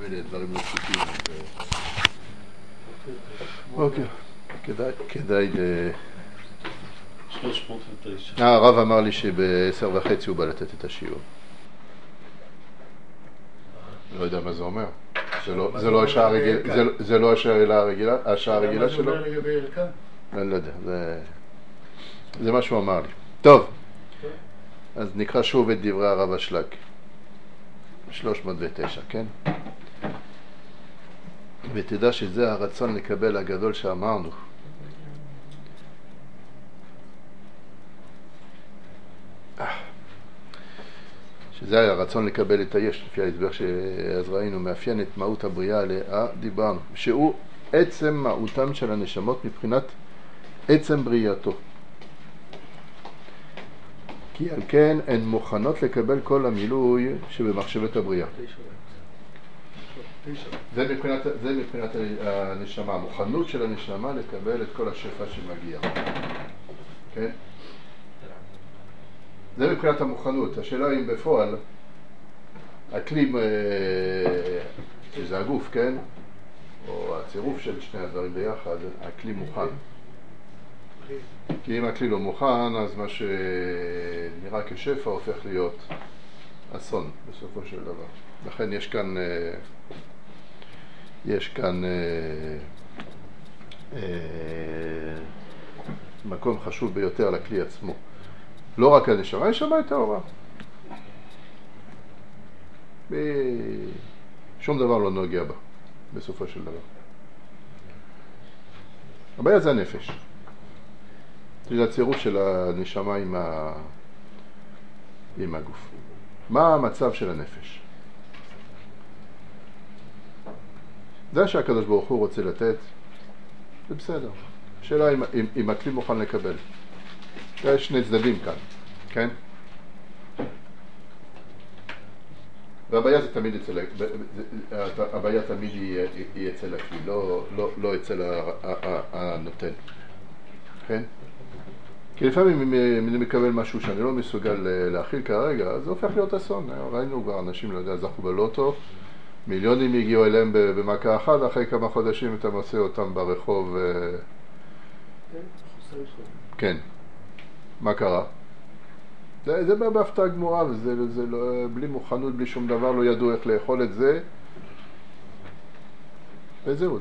מיני דברים לא פשוטים. אוקיי, כדאי 309. הרב אמר לי שב10:30 הוא בא לתת את השיעור. לא יודע מה זה אומר. זה לא השעה הרגילה, זה לא השעה הרגילה שלו? מה זה אומר לגבי ערכה? אני לא יודע, זה מה שהוא אמר לי. טוב, אז נקרא שוב את דברי הרב אשלג. 309, כן? ותדע שזה הרצון לקבל הגדול שאמרנו. שזה היה הרצון לקבל את היש, לפי ההסבר שאז ראינו, מאפיין את מהות הבריאה עליה דיברנו, שהוא עצם מהותם של הנשמות מבחינת עצם בריאתו. כי על כן הן מוכנות לקבל כל המילוי שבמחשבת הבריאה. זה מבחינת הנשמה, המוכנות של הנשמה לקבל את כל השפע שמגיע. כן? זה מבחינת המוכנות. השאלה אם בפועל הכלי, שזה הגוף, כן? או הצירוף של שני הדברים ביחד, הכלי מוכן. כי אם הכלי לא מוכן, אז מה שנראה כשפע הופך להיות אסון בסופו של דבר. לכן יש כאן מקום חשוב ביותר לכלי עצמו. לא רק הנשמה, הנשמה הייתה הוראה. שום דבר לא נוגע בה, בסופו של דבר. הבעיה זה הנפש. זה הצירוף של הנשמה עם הגוף. מה המצב של הנפש? זה שהקדוש ברוך הוא רוצה לתת, זה בסדר. השאלה אם הכלי מוכן לקבל. יש שני צדדים כאן, כן? והבעיה זה תמיד הבעיה תמיד היא אצל הכלי, לא אצל הנותן, כן? כי לפעמים אם אני מקבל משהו שאני לא מסוגל להכיל כרגע, אז זה הופך להיות אסון. ראינו כבר אנשים, לא יודע, זכו בלוטו, מיליונים הגיעו אליהם במכה אחת, אחרי כמה חודשים אתה מוצא אותם ברחוב. כן. מה קרה? זה בא בהפתעה גמורה, וזה לא, בלי מוכנות, בלי שום דבר, לא ידעו איך לאכול את זה. וזהו,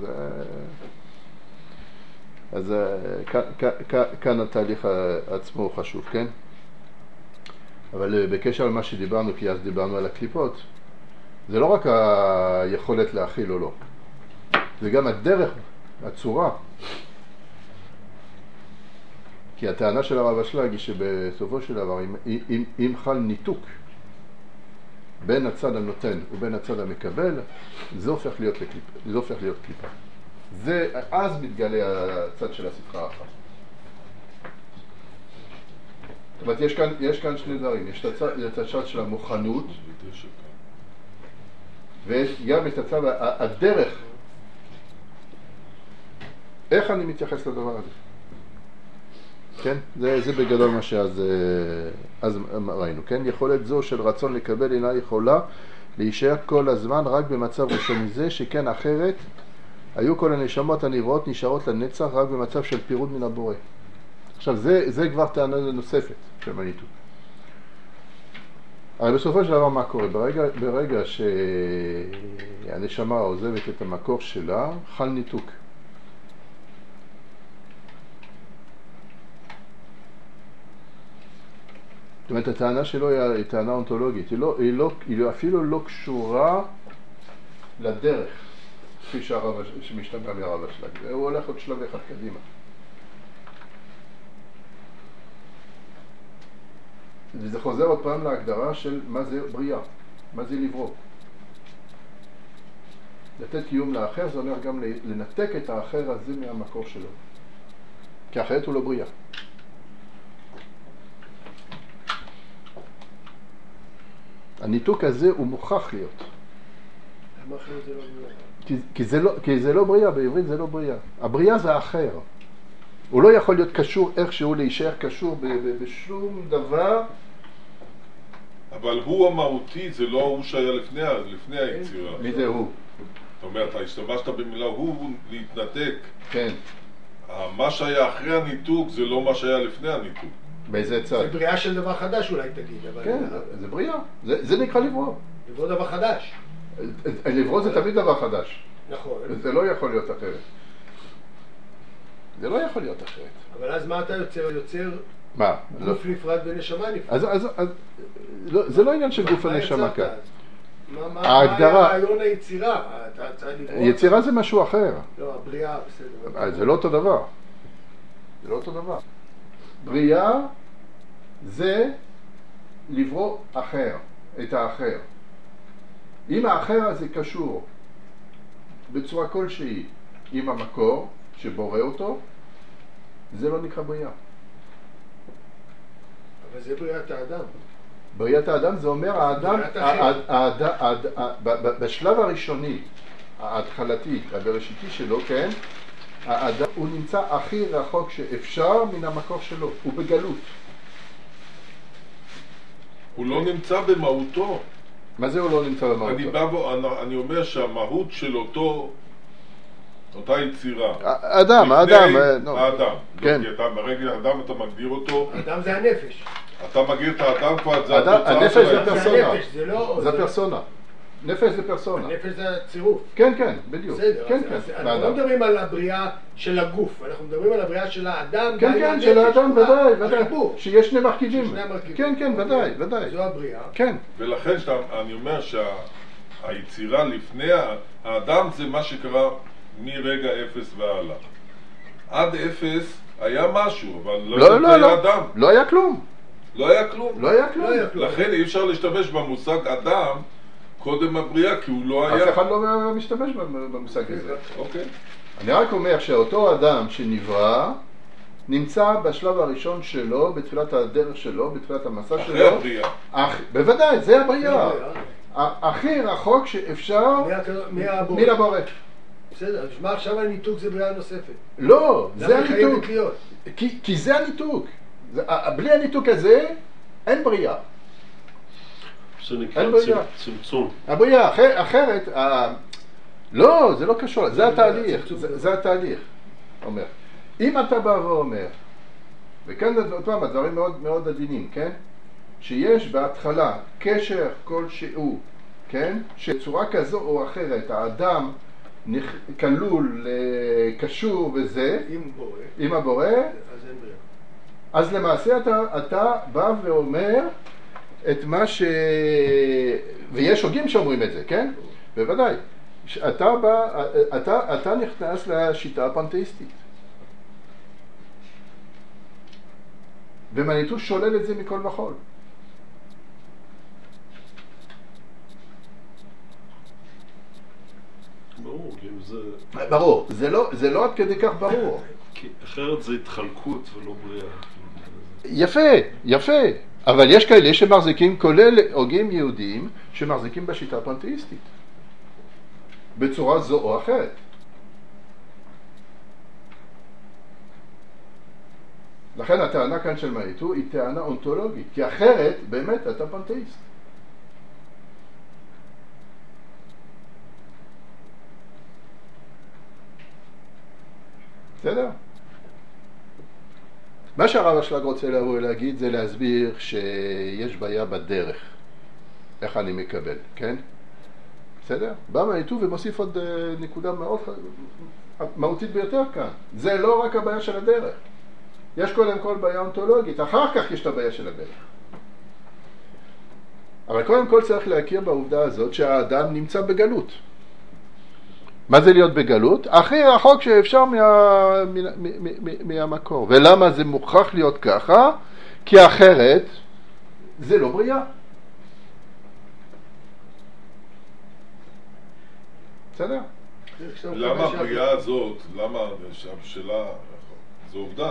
אז כאן התהליך עצמו חשוב, כן? אבל בקשר למה שדיברנו, כי אז דיברנו על הקליפות, זה לא רק היכולת להכיל או לא, זה גם הדרך, הצורה. כי הטענה של הרב אשלג היא שבסופו של דבר, אם חל ניתוק בין הצד הנותן ובין הצד המקבל, זה הופך להיות קליפה. אז מתגלה הצד של הספרה אחת. זאת אומרת, יש כאן שני דברים. יש את הצד של המוכנות, ויש גם את הצד, הדרך. איך אני מתייחס לדבר הזה? כן? זה בגדול מה שאז ראינו, כן? יכולת זו של רצון לקבל אינה יכולה להישאר כל הזמן רק במצב ראשוני זה, שכן אחרת היו כל הנשמות הנראות נשארות לנצח רק במצב של פירוד מן הבורא. עכשיו זה כבר טענה נוספת של מניתוק. אבל בסופו של דבר מה קורה? ברגע שהנשמה עוזבת את המקור שלה, חל ניתוק. זאת אומרת, הטענה שלו היא טענה אונתולוגית, היא אפילו לא קשורה לדרך, כפי שמשתמע מהרב אשלג. הוא הולך עוד שלב אחד קדימה. וזה חוזר עוד פעם להגדרה של מה זה בריאה, מה זה לברוא. לתת קיום לאחר, זה אומר גם לנתק את האחר הזה מהמקור שלו. כי אחרת הוא לא בריאה. הניתוק הזה הוא מוכרח להיות. למה אחר זה לא בריאה? כי זה לא בריאה, בעברית זה לא בריאה. הבריאה זה האחר. הוא לא יכול להיות קשור איכשהו, להישאר קשור בשום דבר אבל הוא המהותי, זה לא הוא שהיה לפני היצירה. מי זה הוא? זאת אומרת, אתה השתמשת במילה הוא להתנתק. כן. מה שהיה אחרי הניתוק זה לא מה שהיה לפני הניתוק. באיזה צד? זה בריאה של דבר חדש אולי תגיד, אבל... כן, זה בריאה. זה נקרא לברוא. לברוא דבר חדש. לברוא זה תמיד דבר חדש. נכון. זה לא יכול להיות אחרת. זה לא יכול להיות אחרת. אבל אז מה אתה יוצר? יוצר מה? גוף נפרד ונשמה נפרד. אז זה לא עניין של גוף ונשמה כאן. מה ההגדרה... היה רעיון היצירה? אתה צריך לברוא? יצירה זה משהו אחר. לא, הבריאה, בסדר. זה לא אותו דבר. זה לא אותו דבר. בריאה זה לברוא אחר, את האחר. אם האחר הזה קשור בצורה כלשהי עם המקור שבורא אותו, זה לא נקרא בריאה. אבל זה בריאת האדם. בריאת האדם זה אומר האדם, בשלב הראשוני, ההתחלתי, הבראשיתי שלו, כן, האדם הוא נמצא הכי רחוק שאפשר מן המקור שלו, הוא בגלות. הוא לא נמצא במהותו. מה זה הוא לא נמצא במהותו? אני אומר שהמהות של אותה יצירה. האדם. כן. ברגע האדם אתה מגדיר אותו. האדם זה הנפש. אתה מגדיר את האדם כבר, זה הנפש זה פרסונה. זה פרסונה. נפש זה פרסונה. הנפש זה הצירוף. כן, בדיוק. בסדר, אנחנו לא מדברים על הבריאה של הגוף, אנחנו מדברים על הבריאה של האדם. כן, של האדם, ודאי. שיש שני מרכיבים. כן, ודאי. זו הבריאה. כן. ולכן אני אומר שהיצירה לפני האדם זה מה שקרה מרגע אפס והלאה. עד אפס היה משהו, אבל לא היה אדם. לא היה כלום. לא היה כלום. לכן אי אפשר להשתמש במושג אדם קודם הבריאה, כי הוא לא היה... אף אחד לא משתמש במושג הזה. אוקיי. אני רק אומר שאותו אדם שנברא נמצא בשלב הראשון שלו, בתחילת הדרך שלו, בתחילת המסע שלו. אחרי הבריאה. בוודאי, זה הבריאה. הכי רחוק שאפשר מן הבורא. בסדר, אז מה עכשיו הניתוק זה בריאה נוספת? לא, זה הניתוק. חייבת להיות. כי זה הניתוק. בלי הניתוק הזה אין בריאה. זה נקרא צמצום. הבריאה, אחרת, לא, זה לא קשור, זה התהליך, זה התהליך, אומר. אם אתה בא ואומר, וכאן הדברים מאוד מאוד עדינים, כן? שיש בהתחלה קשר כלשהו, כן? שצורה כזו או אחרת, האדם כלול, קשור וזה, עם הבורא, אז למעשה אתה בא ואומר את מה ויש הוגים שאומרים את זה, כן? בוודאי. אתה נכנס לשיטה הפנתאיסטית. ומניטו שולל את זה מכל וכל. ברור, ברור, זה לא עד כדי כך ברור. כי אחרת זה התחלקות ולא בריאה. יפה. אבל יש כאלה שמחזיקים, כולל הוגים יהודים, שמחזיקים בשיטה הפנתאיסטית. בצורה זו או אחרת. לכן הטענה כאן של מניטו היא טענה אונתולוגית, כי אחרת באמת אתה פנתאיסט. בסדר? מה שהרב אשלג רוצה לבוא ולהגיד זה להסביר שיש בעיה בדרך. איך אני מקבל, כן? בסדר? בא מניטו ומוסיף עוד נקודה מאוד מהותית ביותר כאן. זה לא רק הבעיה של הדרך. יש קודם כל בעיה אונתולוגית, אחר כך יש את הבעיה של הדרך. אבל קודם כל צריך להכיר בעובדה הזאת שהאדם נמצא בגלות. מה זה להיות בגלות? הכי רחוק שאפשר מהמקור. ולמה זה מוכרח להיות ככה? כי אחרת זה לא בריאה. בסדר? למה הבריאה הזאת, למה, השאלה, זו עובדה,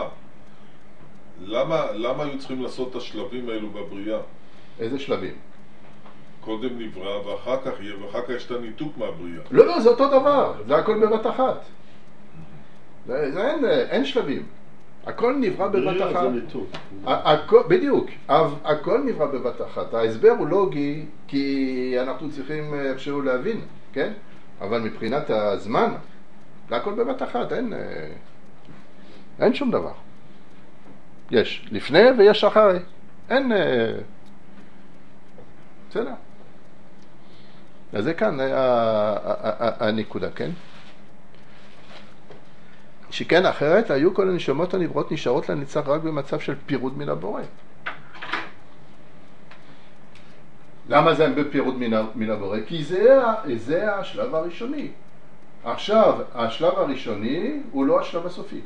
למה היו צריכים לעשות את השלבים האלו בבריאה? איזה שלבים? קודם נברא ואחר כך יהיה, ואחר כך יש את הניתוק מהבריאה. לא, זה אותו דבר, זה הכל בבת אחת. אין שלבים. הכל נברא בבת בריאה אחת. זה ניתוק. בדיוק, הכל נברא בבת אחת. ההסבר הוא לוגי כי אנחנו צריכים איכשהו להבין, כן? אבל מבחינת הזמן, זה הכל בבת אחת, אין שום דבר. יש לפני ויש אחרי. אין... בסדר. אז זה כאן הנקודה, כן? שכן אחרת היו כל הנשמות הנברות נשארות לנצח רק במצב של פירוד מן הבורא. למה זה בפירוד מן הבורא? כי זה השלב הראשוני. עכשיו, השלב הראשוני הוא לא השלב הסופי.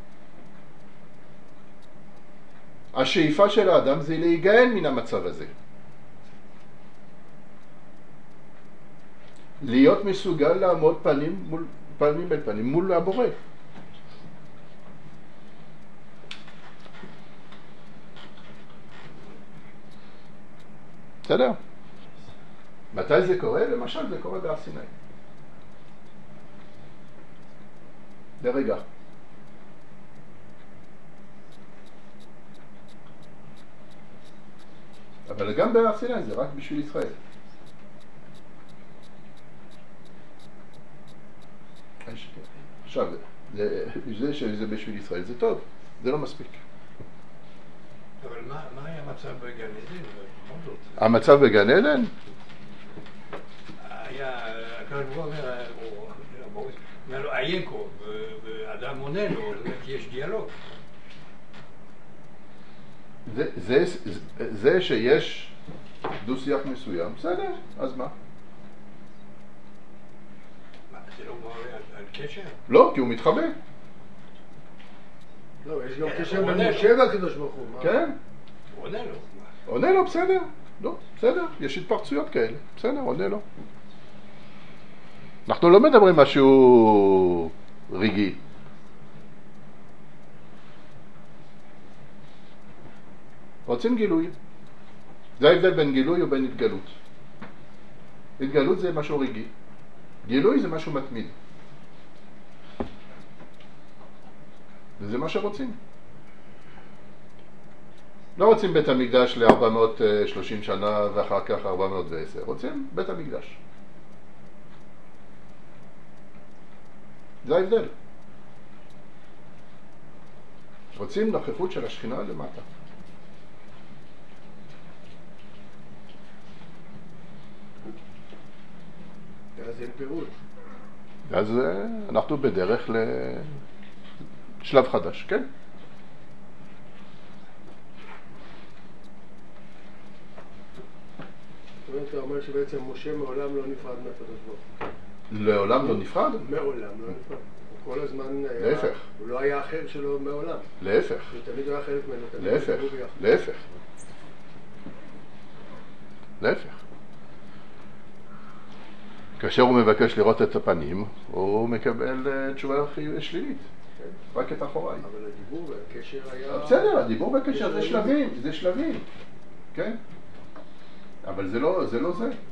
השאיפה של האדם זה להיגאל מן המצב הזה. להיות מסוגל לעמוד פנים בין פנים מול הבורא. בסדר? מתי זה קורה? למשל זה קורה בהר סיני. לרגע. אבל גם בהר סיני זה רק בשביל ישראל. עכשיו, זה שזה בשביל ישראל זה טוב, זה לא מספיק. אבל מה היה המצב בגן עדן? המצב בגן עדן? היה, הקדוש ברוך הוא אומר לו, אייקו, ואדם עונה לו, יש דיאלוג. זה שיש דו-שיח מסוים, בסדר, אז מה? זה לא מראה על קשר? לא, כי הוא מתחבא. לא, יש גם קשר בין משה והקדוש ברוך הוא. כן. הוא עונה לו. עונה לו, בסדר. לא, בסדר, יש התפרצויות כאלה. בסדר, עונה לו. אנחנו לא מדברים משהו רגעי. רוצים גילוי. זה ההבדל בין גילוי ובין התגלות. התגלות זה משהו רגעי. גילוי זה משהו מתמיד. וזה מה שרוצים. לא רוצים בית המקדש ל-430 שנה ואחר כך 410. רוצים בית המקדש. זה ההבדל. רוצים נוכחות של השכינה למטה. אז אין פירוט. אז אנחנו בדרך לשלב חדש, כן? אתה אומר שבעצם משה מעולם לא נפרד מהקדוש ברוך הוא. לעולם לא נפרד? מעולם לא נפרד. הוא כל הזמן היה... להפך. הוא לא היה אחר שלו מעולם. להפך. הוא תמיד היה חלק ממנו. להפך. להפך. להפך. כאשר הוא מבקש לראות את הפנים, הוא מקבל תשובה שלילית. רק את אחוריי. אבל הדיבור והקשר היה... בסדר, הדיבור והקשר זה שלבים, זה שלבים. כן? אבל זה לא זה.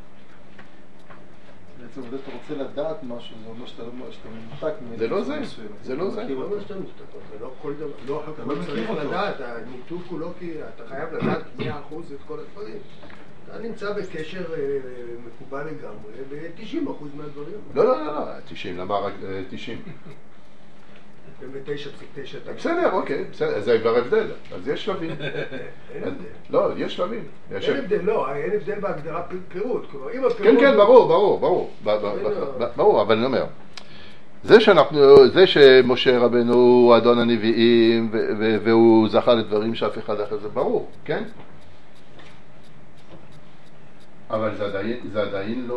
בעצם אתה רוצה לדעת משהו, זה אומר שאתה מנותק מזה. זה לא זה, זה לא זה. לא אומר שאתה מנותק, זה לא כל דבר, לא הכל צריך לדעת, הניתוק הוא לא כי אתה חייב לדעת 100% את כל הדברים. אתה נמצא בקשר מקובל לגמרי ב-90% מהדברים. לא, 90, למה רק 90? ב-9.9. בסדר, אוקיי, בסדר, זה כבר הבדל, אז יש שלבים. אין הבדל. לא, יש שלבים. אין הבדל, לא, אין הבדל בהגדרה פירוט. כן, ברור, אבל אני אומר, זה שמשה רבנו הוא אדון הנביאים והוא זכה לדברים שאף אחד אחר, זה ברור, כן? אבל זה עדיין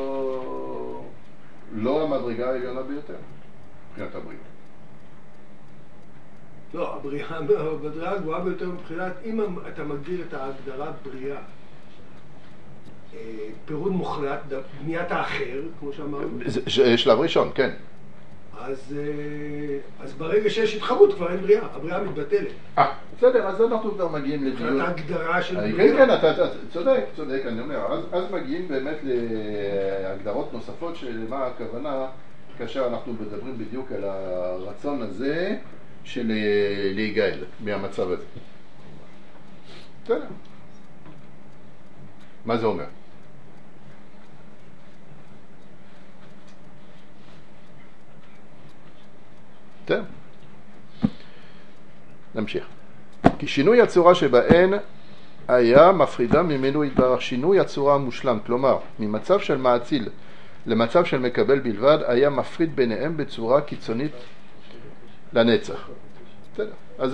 לא המדרגה העליונה ביותר, מבחינת הבריאה. לא, הבריאה הגבוהה ביותר מבחינת, אם אתה מגדיר את ההגדרה בריאה, פירוד מוחלט, בניית האחר, כמו שאמרנו. שלב ראשון, כן. אז ברגע שיש התחרות כבר אין בריאה, הבריאה מתבטלת. בסדר, אז אנחנו כבר מגיעים לדיון. זאת ההגדרה של בריאה. כן, אתה צודק, אני אומר, אז מגיעים באמת להגדרות נוספות של מה הכוונה, כאשר אנחנו מדברים בדיוק על הרצון הזה של להיגאל מהמצב הזה. בסדר. מה זה אומר? בסדר. נמשיך. כי שינוי הצורה שבהן היה מפרידה ממנו יתברך, שינוי הצורה המושלם, כלומר ממצב של מעציל למצב של מקבל בלבד, היה מפריד ביניהם בצורה קיצונית לנצח. בסדר. אז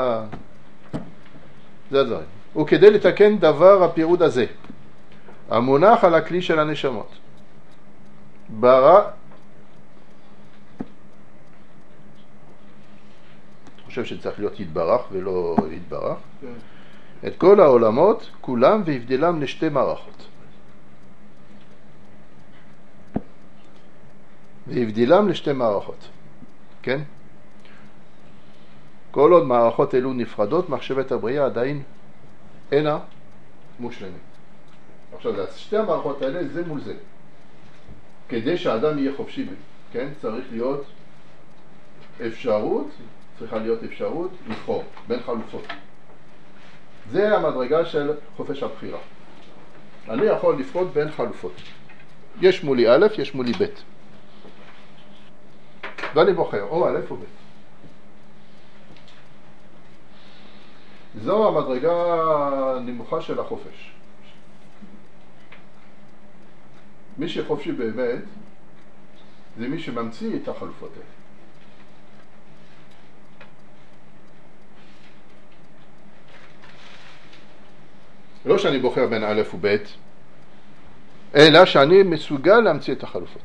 זה הדברים. וכדי לתקן דבר הפירוד הזה המונח על הכלי של הנשמות ברא, אני חושב שצריך להיות יתברך ולא יתברך, את כל העולמות כולם והבדלם לשתי מערכות, והבדלם לשתי מערכות, כן? כל עוד מערכות אלו נפרדות, מחשבת הבריאה עדיין אינה מושלמת. עכשיו, שתי המערכות האלה זה מול זה. כדי שהאדם יהיה חופשי, כן? צריך להיות אפשרות, צריכה להיות אפשרות לבחור בין חלופות. זה המדרגה של חופש הבחירה. אני יכול לבחור בין חלופות. יש מולי א', יש מולי ב'. ואני בוחר, או א' או ב'. זו המדרגה הנמוכה של החופש. מי שחופשי באמת זה מי שממציא את החלופות האלה. לא שאני בוחר בין א' וב', אלא שאני מסוגל להמציא את החלופות.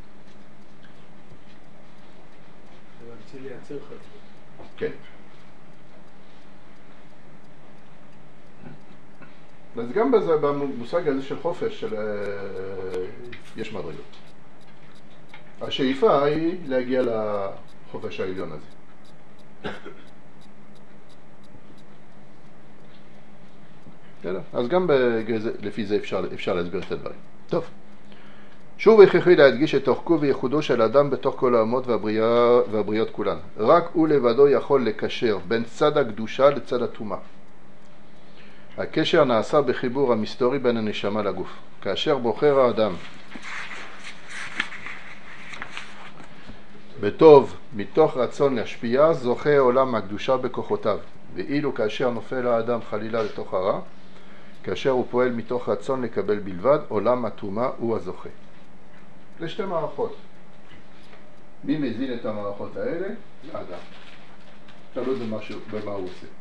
להמציא לייצר חלופות. כן. אז גם במושג הזה של חופש יש מדרגות. השאיפה היא להגיע לחופש העליון הזה. אז גם לפי זה אפשר להסביר את הדברים. טוב. שוב הכרחי להדגיש את תוכקו וייחודו של אדם בתוך כל העולמות והבריות כולן. רק הוא לבדו יכול לקשר בין צד הקדושה לצד הטומאה. הקשר נעשה בחיבור המסתורי בין הנשמה לגוף. כאשר בוחר האדם בטוב מתוך רצון להשפיע, זוכה עולם הקדושה בכוחותיו. ואילו כאשר נופל האדם חלילה לתוך הרע, כאשר הוא פועל מתוך רצון לקבל בלבד, עולם הטומאה הוא הזוכה. זה שתי מערכות. מי מזין את המערכות האלה? האדם. תלוי במה הוא עושה.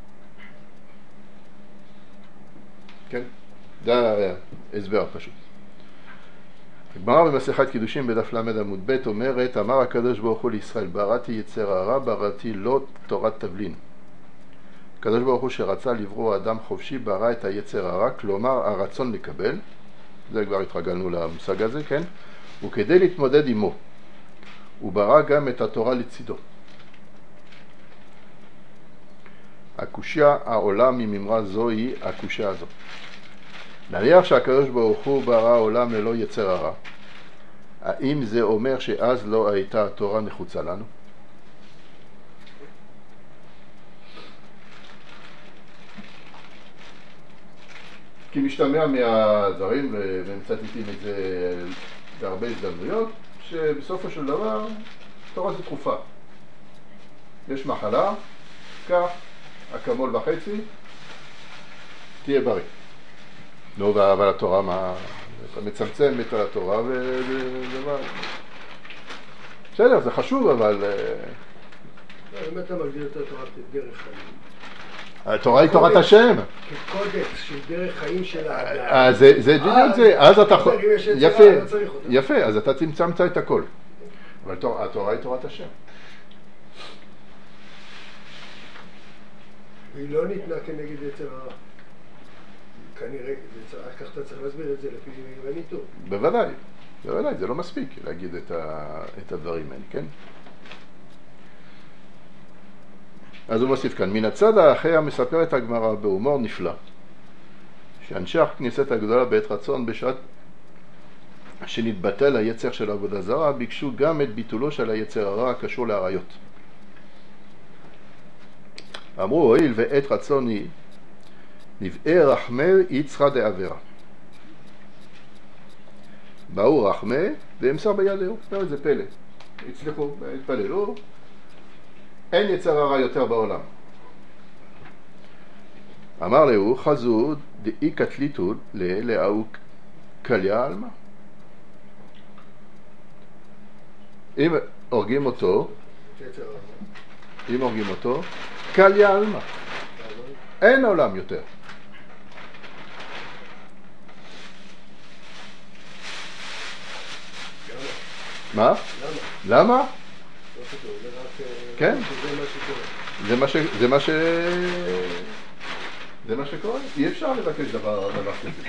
כן? זה הסבר פשוט. הגמרא במסכת קידושין בדף למד עמוד ב' אומרת, אמר הקדוש ברוך הוא לישראל, בראתי יצר הרע, בראתי לא תורת תבלין. הקדוש ברוך הוא שרצה לברוא אדם חופשי ברא את היצר הרע, כלומר הרצון לקבל, זה כבר התרגלנו למושג הזה, כן? וכדי להתמודד עמו, הוא ברא גם את התורה לצידו. הקושיה העולם מממרה זו היא הקושיה הזו. נניח שהקדוש ברוך הוא ברא עולם ללא יצר הרע, האם זה אומר שאז לא הייתה התורה נחוצה לנו? כי משתמע מהדברים, ומצאתי את זה בהרבה הזדמנויות, שבסופו של דבר תורה זה תקופה. יש מחלה, כך, אקמול וחצי, תהיה בריא. לא, אבל התורה, מה? אתה מצמצם את התורה ומה? בסדר, זה חשוב, אבל... אם אתה מגדיר את התורה כדרך חיים. התורה היא תורת השם. כקודקס של דרך חיים של האדם. זה בדיוק זה, אז אתה... יפה, יפה, אז אתה צמצמת את הכל. אבל התורה היא תורת השם. והיא לא ניתנה כנגד יצר הרע. כנראה, כך אתה צריך להסביר את זה לפי הניתור. בוודאי, בוודאי, זה לא מספיק להגיד את הדברים האלה, כן? אז הוא מוסיף כאן, מן הצד האחר מספרת הגמרא בהומור נפלא, שאנשי הכנסת הגדולה בעת רצון בשעת שנתבטל היצר של עבודה זרה, ביקשו גם את ביטולו של היצר הרע הקשור לעריות. אמרו, הואיל ועת רצון היא, נבעה רחמי יצחא דעבירה. באו רחמי ואמסר בידהו, זה פלא. הצליחו, התפללו, אין יצר הרע יותר בעולם. אמר לו, חזו דאי קטליתו לאו קליה עלמא. אם הורגים אותו, קליה עלמא. אין עולם יותר. מה? למה? כן. זה מה שקורה. אי אפשר לבקש דבר כזה.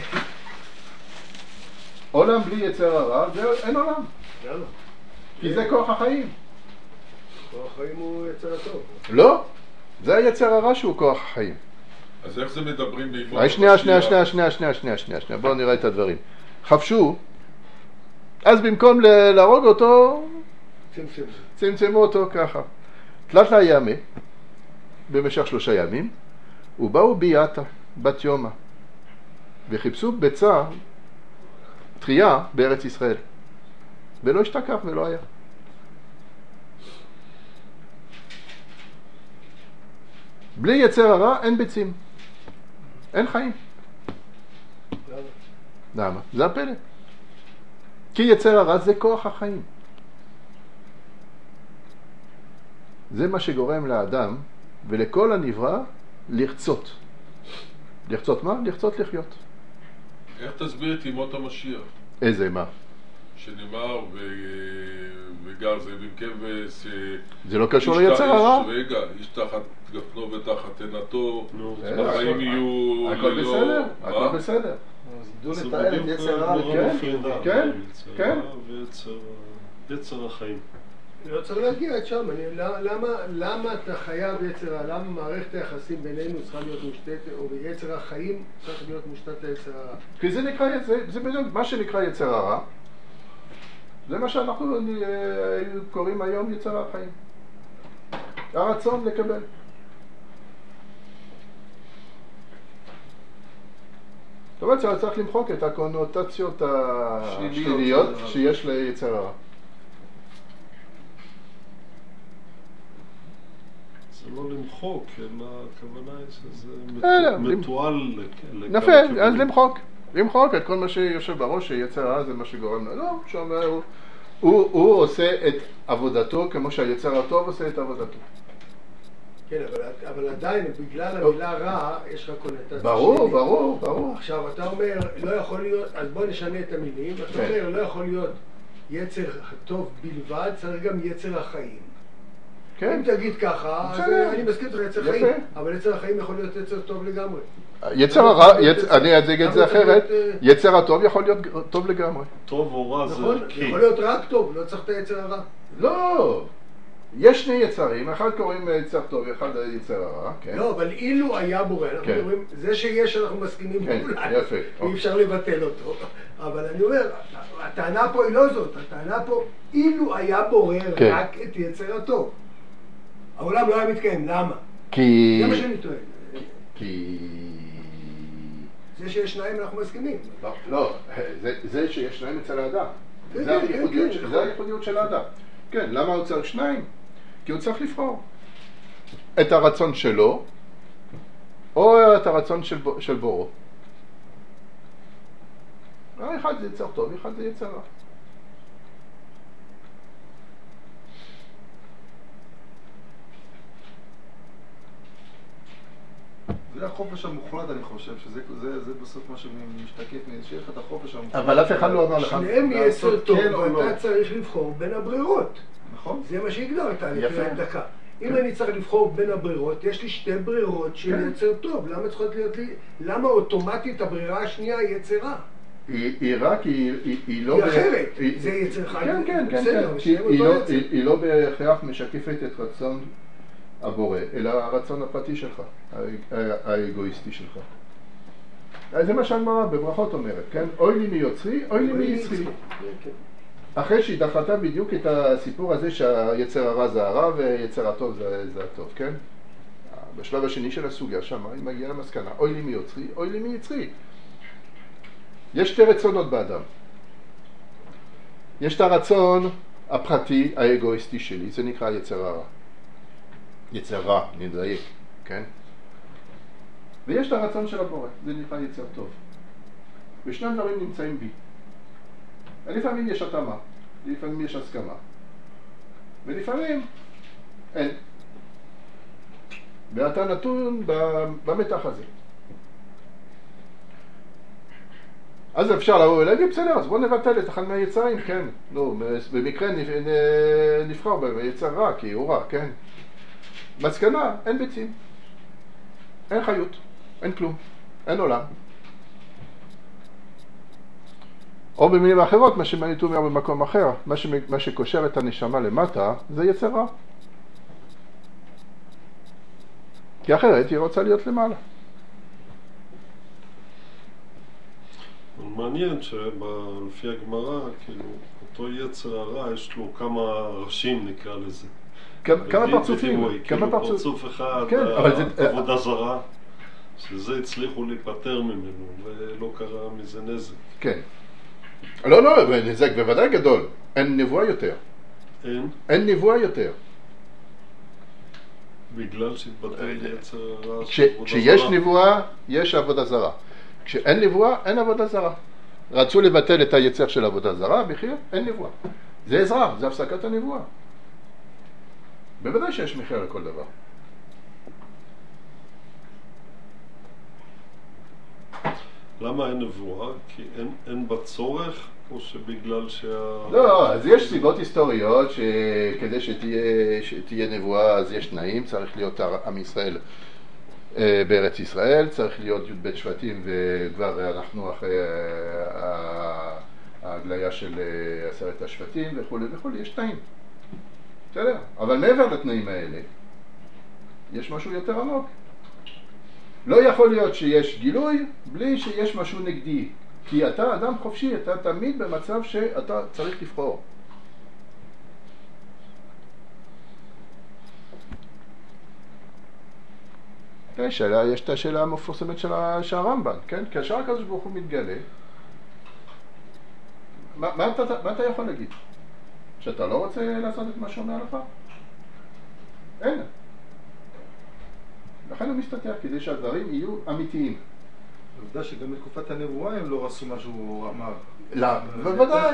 עולם בלי יצר הרע, אין עולם. למה? כי זה כוח החיים. כוח החיים הוא יצר הטוב. לא, זה היצר הרע שהוא כוח החיים. אז איך זה מדברים בימות? שנייה, בואו נראה את הדברים. חפשו, אז במקום להרוג אותו, צמצמו אותו ככה. תלת הימי, במשך 3 ימים, ובאו ביאטה, בת יומא, וחיפשו ביצה, תחייה בארץ ישראל. ולא השתכח ולא היה. בלי יצר הרע אין ביצים. אין חיים. למה? זה הפלא. כי יצר הרע זה כוח החיים. זה מה שגורם לאדם ולכל הנברא לרצות. לרצות מה? לרצות לחיות. איך תסביר את ימות המשיח? איזה מה? שנאמר וגר זה כבש, זה לא קשור ליצר הרע? רגע, איש תחת גפנו ותחת תאנתו, החיים יהיו... הכל בסדר, הכל בסדר. אז ידעו לתאר את יצר הרע. כן. ויצר החיים. לא צריך להגיע עד שם. למה אתה חייב יצר הרע? למה מערכת היחסים בינינו צריכה להיות מושתתת, או ביצר החיים צריך להיות מושתת ליצר הרע? כי זה נקרא, זה בדיוק מה שנקרא יצר הרע. זה מה שאנחנו קוראים היום יצר החיים. הרצון לקבל. זאת אומרת שצריך למחוק את הקונוטציות השליליות שיש ליצר הרע. זה לא למחוק, אלא הכוונה היא שזה מתועל לכמה נפל, אז למחוק את כל מה שיושב בראש שיצר הרע זה מה שגורם לו. לא, שאומר, הוא עושה את עבודתו כמו שהיצר הטוב עושה את עבודתו. כן, אבל עדיין, בגלל המילה רע, יש לך קונוטציה. ברור. עכשיו, אתה אומר, לא יכול להיות, אז בוא נשנה את המילים. אתה אומר, לא יכול להיות יצר הטוב בלבד, צריך גם יצר החיים. אם תגיד ככה, אז אני מסכים את יצר חיים, אבל יצר החיים יכול להיות יצר טוב לגמרי. יצר הרע, אני אציג את זה אחרת, יצר הטוב יכול להיות טוב לגמרי. טוב או רע זה נכון, יכול להיות רק טוב, לא צריך את היצר הרע. לא, יש 2 יצרים, אחד קוראים יצר טוב, אחד יצר הרע. לא, אבל אילו היה בורא, אנחנו אומרים, זה שיש אנחנו מסכימים כולנו, אי אפשר לבטל אותו. אבל אני אומר, הטענה פה היא לא זאת, הטענה פה, אילו היה בורא רק את יצר הטוב. העולם לא היה מתקיים, למה? כי... זה מה שאני טוען. כי... זה שיש 2 אנחנו מסכימים. לא, זה שיש 2 אצל האדם. זה הייחודיות של האדם. כן, למה הוא צריך 2? כי הוא צריך לבחור את הרצון שלו או את הרצון של בורו. אחד זה יצר טוב, אחד זה יצר רע. זה החופש המוחלט, אני חושב, שזה בסוף מה שמשתקף, שיש לך את החופש המוחלט. אבל אף אחד לא אמר לך. שניהם יצר טוב, ואתה צריך לבחור בין הברירות. נכון. זה מה שהגדרת לפני דקה. אם אני צריך לבחור בין הברירות, יש לי 2 ברירות של יצר טוב. למה צריכות להיות לי, למה אוטומטית הברירה השנייה היא יצר רע? היא רק, היא לא... היא אחרת, זה יצר חיים. כן. היא לא בהכרח משקפת את רצון הבורא, אלא הרצון הפרטי שלך, האגואיסטי שלך. זה מה שהגמרא בברכות אומרת, כן? אוי לי מיוצרי, אוי לי מיצרי. אחרי שהיא דחתה בדיוק את הסיפור הזה שהיצר הרע זה הרע ויצר הטוב זה הטוב, כן? בשלב השני של הסוגיה שם, היא מגיעה למסקנה, אוי לי מיוצרי, אוי לי מיצרי. יש שתי רצונות באדם. יש את הרצון הפרטי, האגואיסטי שלי, זה נקרא יצר הרע. יצר רע, נדייק, כן? ויש את הרצון של הבורא, זה נקרא יצר טוב. ושני דברים נמצאים בי. לפעמים יש התאמה, לפעמים יש הסכמה. ולפעמים אין. ואתה נתון במתח הזה. אז אפשר לבוא ולהגיד, בסדר, אז בוא נבטל את אחד מהיצרים, כן. נו, במקרה נבחר ביצר רע, כי הוא רע, כן. מסקנה, אין ביצים. אין חיות, אין כלום, אין עולם. או במילים אחרות, מה שמעניין אומר במקום אחר, מה שקושר את הנשמה למטה, זה יצר רע. כי אחרת היא רוצה להיות למעלה. מעניין שלפי הגמרא, כאילו, אותו יצר הרע יש לו כמה ראשים נקרא לזה. כמה פרצופים. כאילו פרצוף אחד, עבודה זרה, שזה הצליחו להיפטר ממנו ולא קרה מזה נזק. כן. לא, נזק בוודאי גדול. אין נבואה יותר. אין נבואה יותר. בגלל שהתבטל יצר הרע. כשיש נבואה, יש עבודה זרה. כשאין נבואה, אין עבודה זרה. רצו לבטל את היצר של עבודה זרה, בכיר, אין נבואה. זה עזרה, זה הפסקת הנבואה. בוודאי שיש מחיר לכל דבר. למה אין נבואה? כי אין בה צורך, או שבגלל לא, אז יש סיבות היסטוריות שכדי שתהיה נבואה אז יש תנאים, צריך להיות עם ישראל בארץ ישראל, צריך להיות י"ב שבטים, וכבר אנחנו אחרי ההגליה של 10 השבטים וכו' וכו', יש תנאים. בסדר? אבל מעבר לתנאים האלה, יש משהו יותר עמוק. לא יכול להיות שיש גילוי בלי שיש משהו נגדי. כי אתה אדם חופשי, אתה תמיד במצב שאתה צריך לבחור. יש את השאלה המפורסמת של הרמב"ן, כן? כאשר הקדוש ברוך הוא מתגלה, מה אתה יכול להגיד? שאתה לא רוצה לעשות את מה שאומר לך? אין. לכן הוא מסתתר, כדי שהדברים יהיו אמיתיים. העובדה שגם בתקופת הנבואה הם לא עשו מה שהוא אמר. לא, בוודאי,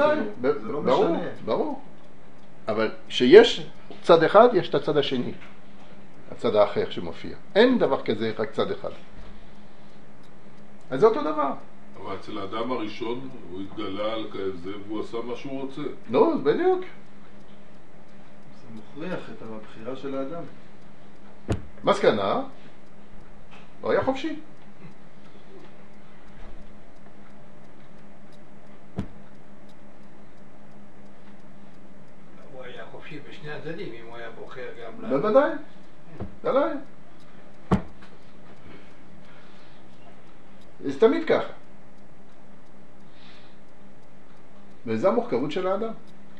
ברור. אבל שיש צד אחד, יש את הצד השני. הצד האחר שמופיע. אין דבר כזה, רק צד אחד. אז זה אותו דבר. אבל אצל האדם הראשון הוא התגלה על כזה והוא עשה מה שהוא רוצה. לא, בדיוק. זה מוכריח את הבחירה של האדם. מסקנה, הוא היה חופשי. הוא היה חופשי בשני הצדדים, אם הוא היה בוחר גם... בוודאי, בוודאי. זה תמיד ככה. וזה המורכבות של האדם.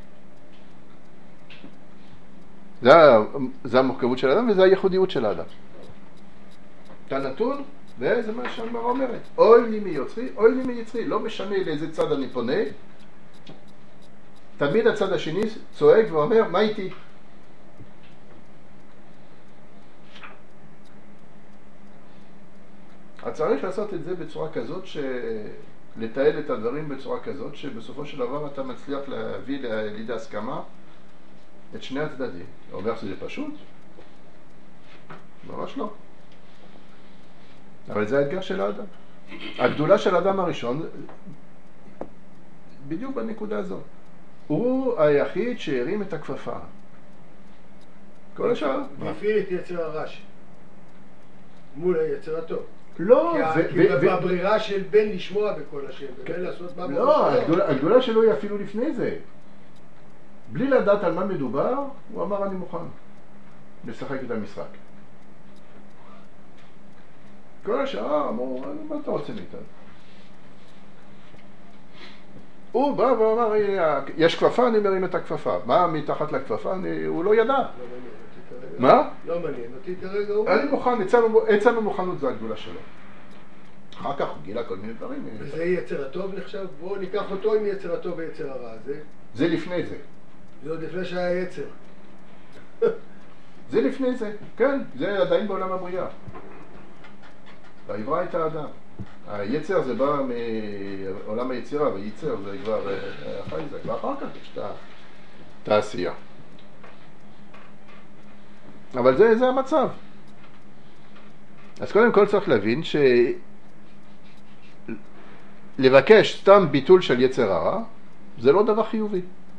זה המורכבות של האדם וזה הייחודיות של האדם. אתה נתון, וזה מה שהגמרא אומרת. אוי לי מיוצרי, אוי לי מיצרי. לא משנה לאיזה צד אני פונה. תמיד הצד השני צועק ואומר, מה איתי? אז צריך לעשות את זה בצורה כזאת, לתעל את הדברים בצורה כזאת, שבסופו של דבר אתה מצליח להביא לידי הסכמה את שני הצדדים. הוא אומר שזה פשוט? ממש לא. אבל זה האתגר של האדם. הגדולה של האדם הראשון, בדיוק בנקודה הזאת. הוא היחיד שהרים את הכפפה. כל השאר. והפעיל את יצר הרש. מול היצר הטוב. לא. כי בברירה של בין לשמוע בכל השם, ובין לעשות מה לא, הגדולה שלו היא אפילו לפני זה. בלי לדעת על מה מדובר, הוא אמר אני מוכן לשחק את המשחק. כל השאר אמרו, מה אתה רוצה מאיתנו? הוא בא ואמר, יש כפפה, אני מרים את הכפפה. מה מתחת לכפפה? הוא לא ידע. כרגע. מה? לא מעניין אותי כרגע. אני מוכן, עצם המוכנות זה הגדולה שלו. אחר כך הוא גילה כל מיני דברים. וזה יצר הטוב נחשב? בואו ניקח אותו עם יצר הטוב ויצר הרע. זה לפני זה. זה עוד לפני שהיה יצר. זה לפני זה, כן, זה עדיין בעולם הבריאה. ויברא את האדם. היצר זה בא מעולם היצירה, וייצר זה כבר אחרי זה, ואחר כך יש את העשייה. אבל זה המצב. אז קודם כל צריך להבין לבקש סתם ביטול של יצר הרע זה לא דבר חיובי.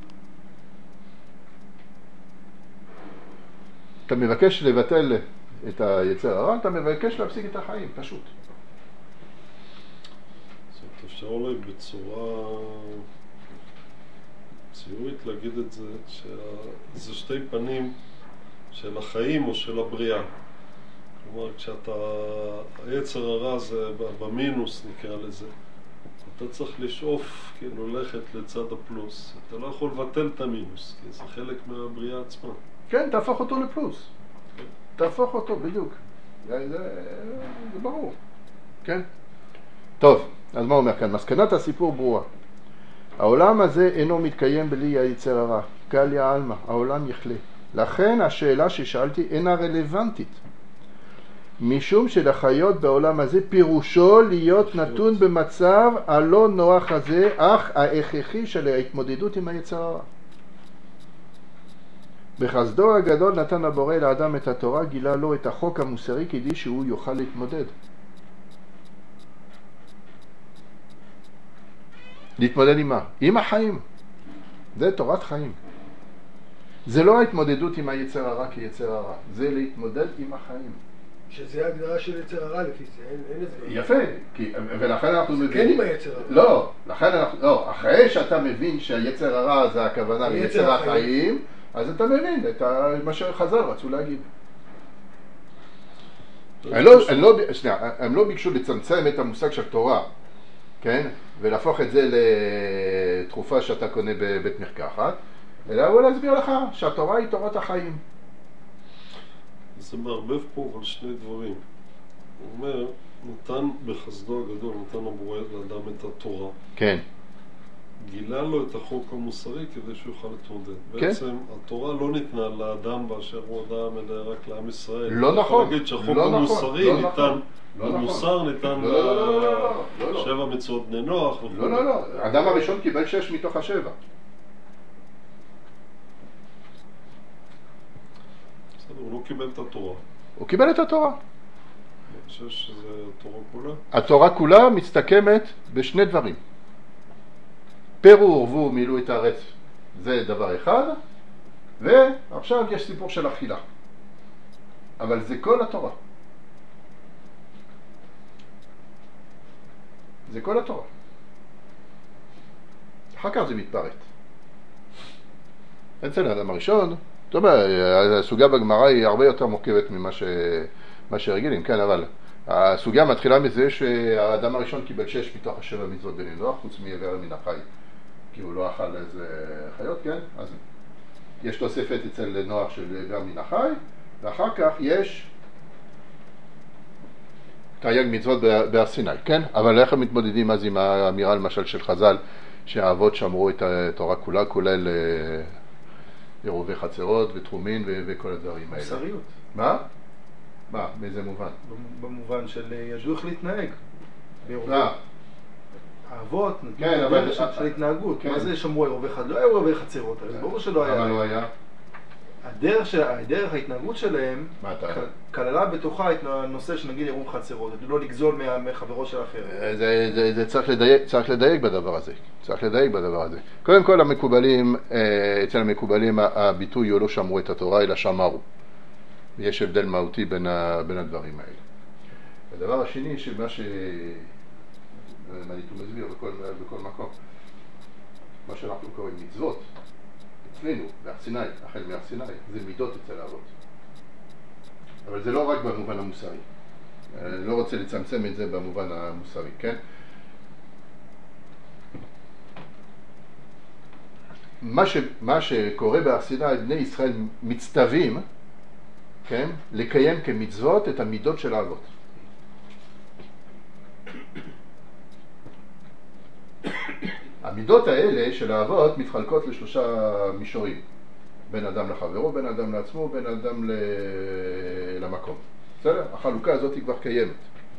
אתה מבקש לבטל את היצר הרע, אתה מבקש להפסיק את החיים, פשוט. זאת אפשר אולי בצורה ציורית להגיד את זה, שזה שתי פנים של החיים או של הבריאה. כלומר, היצר הרע זה במינוס נקרא לזה, אתה צריך לשאוף, כאילו, ללכת לצד הפלוס. אתה לא יכול לבטל את המינוס, כי זה חלק מהבריאה עצמה. כן, תהפוך אותו לפלוס. תהפוך אותו, בדיוק. זה ברור. כן? טוב, אז מה אומר כאן? מסקנת הסיפור ברורה. העולם הזה אינו מתקיים בלי היצר הרע. קל יעלמה, העולם יחלה. לכן השאלה ששאלתי אינה רלוונטית. משום שלחיות בעולם הזה פירושו להיות נתון במצב הלא נוח הזה, אך ההכרחי של ההתמודדות עם היצר הרע. בחסדו הגדול נתן הבורא לאדם את התורה, גילה לו את החוק המוסרי כדי שהוא יוכל להתמודד. להתמודד עם מה? עם החיים. זה תורת חיים. זה לא ההתמודדות עם היצר הרע כיצר הרע, זה להתמודד עם החיים. שזה ההגדרה של יצר הרע לפי זה, אין את זה. יפה, ולכן אנחנו מבינים... כן עם היצר הרע. לא, לכן אנחנו... לא, אחרי שאתה מבין שהיצר הרע זה הכוונה ליצר החיים, אז אתה מבין את מה שחז"ל רצו להגיד. הם לא ביקשו לצמצם את המושג של תורה, כן? ולהפוך את זה לתרופה שאתה קונה בבית מרקחת, אלא הוא להסביר לך שהתורה היא תורת החיים. זה מערבב פה על שני דברים. הוא אומר, נתן בחסדו הגדול, נתן הבורא לאדם את התורה. כן. גילה לו את החוק המוסרי כדי שהוא יוכל להתמודד. כן. בעצם התורה לא ניתנה לאדם באשר הוא אדם, אלא רק לעם ישראל. לא נכון. אתה להגיד שהחוק המוסרי ניתן, המוסר ניתן לשבע מצוות בני נוח. לא. האדם הראשון קיבל 6 מתוך 7. הוא לא קיבל את התורה. הוא קיבל את התורה. אני חושב שזה התורה כולה. התורה כולה מסתכמת בשני דברים. פרו ורבו מילאו את הארץ, זה דבר אחד, ועכשיו יש סיפור של אכילה. אבל זה כל התורה. זה כל התורה. אחר כך זה מתפרט. אצל האדם הראשון, טוב, הסוגיה בגמרא היא הרבה יותר מורכבת ממה שרגילים, כן, אבל הסוגיה מתחילה מזה שהאדם הראשון קיבל 6 מתוך 7 מצוות בני נוח, חוץ מאיבר מן החי, כי הוא לא אכל איזה חיות, כן? אז יש תוספת אצל נוח של איבר מן החי, ואחר כך יש תרי"ג מצוות בהר סיני, כן? אבל איך הם מתמודדים אז עם האמירה למשל של חז"ל, שהאבות שמרו את התורה כולה, כולל עירובי חצרות ותחומין וכל הדברים האלה. מוסריות. מה? מה? באיזה מובן? במובן של ידעו איך להתנהג. האבות, כן, אבל... של התנהגות. מה זה שמרו עירובי חצרות? לא היו עירובי חצרות, אז ברור שלא היה. למה לא היה? הדרך ההתנהגות שלהם כללה בתוכה את הנושא שנגיד עירוב חצרות, לא לגזול מחברו של אחר. זה צריך לדייק בדבר הזה. צריך לדייק בדבר הזה. קודם כל המקובלים, אצל המקובלים הביטוי הוא לא שמרו את התורה אלא שמרו. יש הבדל מהותי בין הדברים האלה. הדבר השני שמה מניתו מסביר בכל מקום, מה שאנחנו קוראים מצוות, אצלנו, בהר סיני, החל מהר סיני, זה מידות אצל האבות. אבל זה לא רק במובן המוסרי. אני לא רוצה לצמצם את זה במובן המוסרי, כן? מה שקורה בהר סיני, בני ישראל מצטווים כן? לקיים כמצוות את המידות של האבות. המידות האלה של האבות מתחלקות לשלושה מישורים. בין אדם לחברו, בין אדם לעצמו, בין אדם למקום. בסדר? החלוקה הזאת היא כבר קיימת.